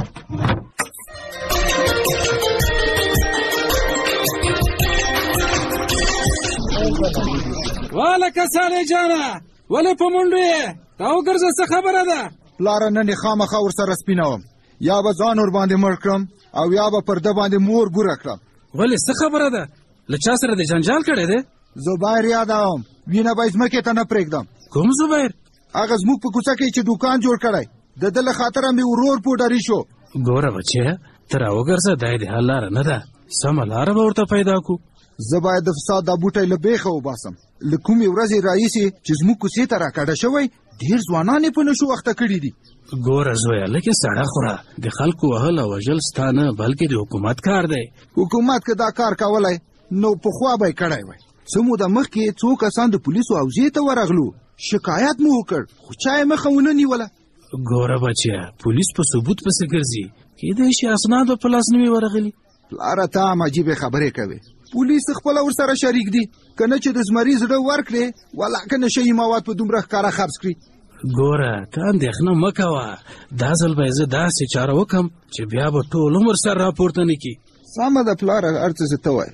والکه سالې جانه ولې په منډو یې؟ تا وګرځه څه خبره ده؟ پلاره نن یې خامخا ورسره سپینوم. یا به ځان ورباندې مړ کړم او یا به پر ده باندې مور بوره کړم. ولې څه خبره ده؟ له چا سره دې جنجال کړی دی؟ زبیر یادوم. وینه به یې ځمکې ته نه پرېږدم. کوم زبیر؟ هغه زموږ په کوڅه کې چې دوکان جوړ کړی د ده له خاطره مې ورور پوډري شو. ګوره بچیه ته راوګرځه دا یې د حل لاره نه ده. سمه لاره به ورته پیدا کړو. زه باید د فساد دا بوټی له بیخه وباسم. له کومې ورځې راهیسې چې زموږ کوڅې ته راکډه شوی ډېر ځوانان یې په نشو اخته کړي دي. ګوره زویه لږې سړه خوره. د خلکو وهل او وژل ستا نه بلکې د حکومت کار دی. حکومت که دا کار کولی نو پخوا به یې کړی وی. څه موده مخکې څو کسان د پولیسو حوزې ته ورغلو. شکایت مو وکړ خو چا یې مخه ونه نیوله. ګوره بچیه پولیس په ثبوت پسې ګرځي. کیدای شي اسناد په لاس نه وي ورغلي. پلاره ته هم عجیبې خبرې کوې. پولیس خپله ورسره شریک دي. که نه چې د زمري زړه ورکړې ولا که نشهیي مواد په دومره ښکاره خرڅ کړي. ګوره ته اندېښنه مه کوه. دا ځل به یې زه داسې چاره وکړم چې بیا به ټول عمر سر راپورته نه کړي. سمه ده پلاره هر څه چې ته وایې.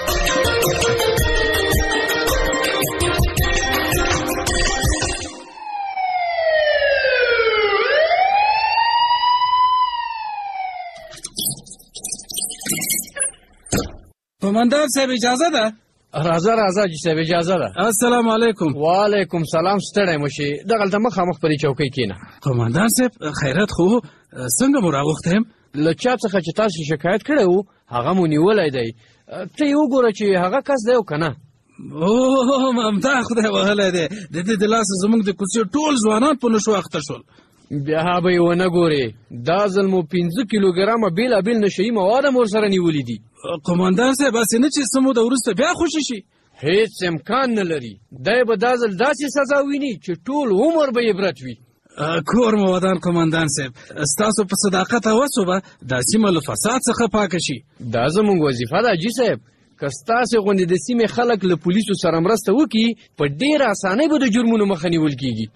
قمندان صاحب اجازه ده؟ راځه راځه جی صاحب اجازه ده. السلام علیکم. وعلیکم سلام. ستړی مه شې دغلته مخامخ په دې چوکۍ کښېنه. قمندان صاحب خیرات خو څنګه مو راوختی یم؟ له چا څخه چې تاسو شکایت کړی و هغه مو نیولی دی. ته یې وګوره چې هغه کس دی او که نه. اوه ممتا خدای وهلی دی. د دې د لاسه زموږ د کوڅې ټول ځوانان په نشو اخته شول. بیا به یې ونه ګورې. دا ځل مو پنځه کیلوګرامه بېلابېل نشهیي مواد هم ورسره نیولي دي. قمندان صاحب هسې نه چې څه موده وروسته بیا خوشي شي؟ هیڅ امکان نه لري. دی به دا ځل داسې سزا ویني چې ټول عمر به عبرت وي. کور مو ودان قمندان صاحب. ستاسو په صداقت او هڅو به دا سیمه له فساد څخه پاکه شي. دا زموږ وظیفه ده حاجي صاحب. که ستاسې غوندې د سیمې خلک له پولیسو سره مرسته وکړي په ډېره اسانۍ به د جرمونو مخه نیول کېږي.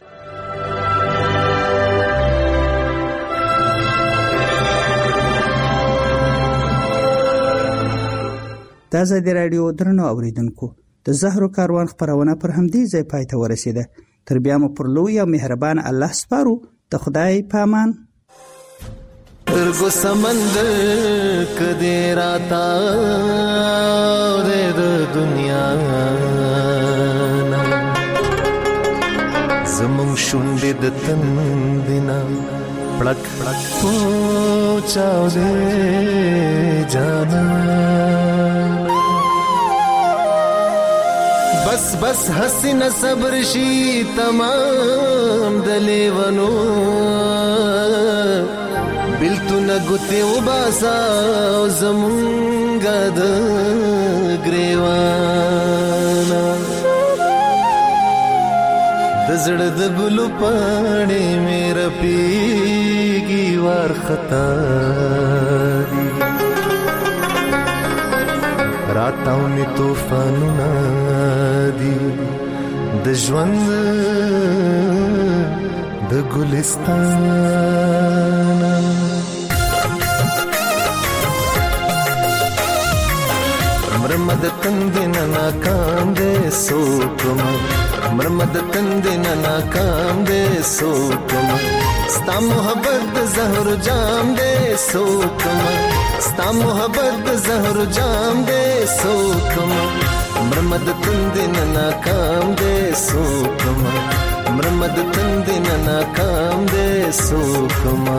د ازادي راډیو درنو اوریدونکو د زهرو کاروان خپرونه پر همدې ځای پای ته ورسېده. تر بیا مو پر لوی او مهربان الله سپارو. د خدای په امان. ترګو سمندر کدی راتا د دنیا زمون شونډې د تندنا پړک پړک پوچاو دې جانا بس بس حسین صبر شي تمام دلیونو بلتون گوتی و باسا زمونگا د گریوانا دزړ د ګلو پاڼې میرا پیږي وار خطا دي راتاونې طوفانونه دي د ژوند د ګلستان مرمد تندن ناکام دے سوکما مرمد تندن ناکام دے سوکما ستا محبت زہر جام دے سوکما ستا محبت زہر جام دے سوکما مرمد تندن ناکام دے سوکما مرمد تندن ناکام دے سوکما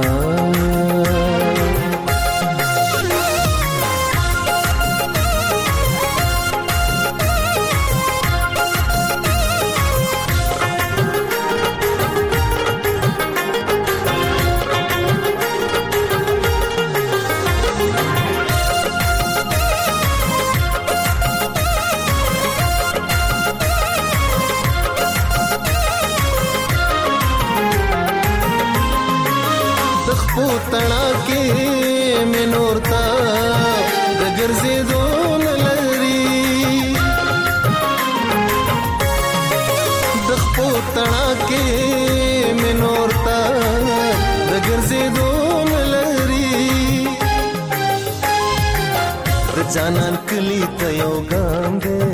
تڑا کې منورتا د ګرځېدو نه لري د خپو تڑا کې منورتا د ګرځېدو نه لري د جانان کلی ته یو ګام دی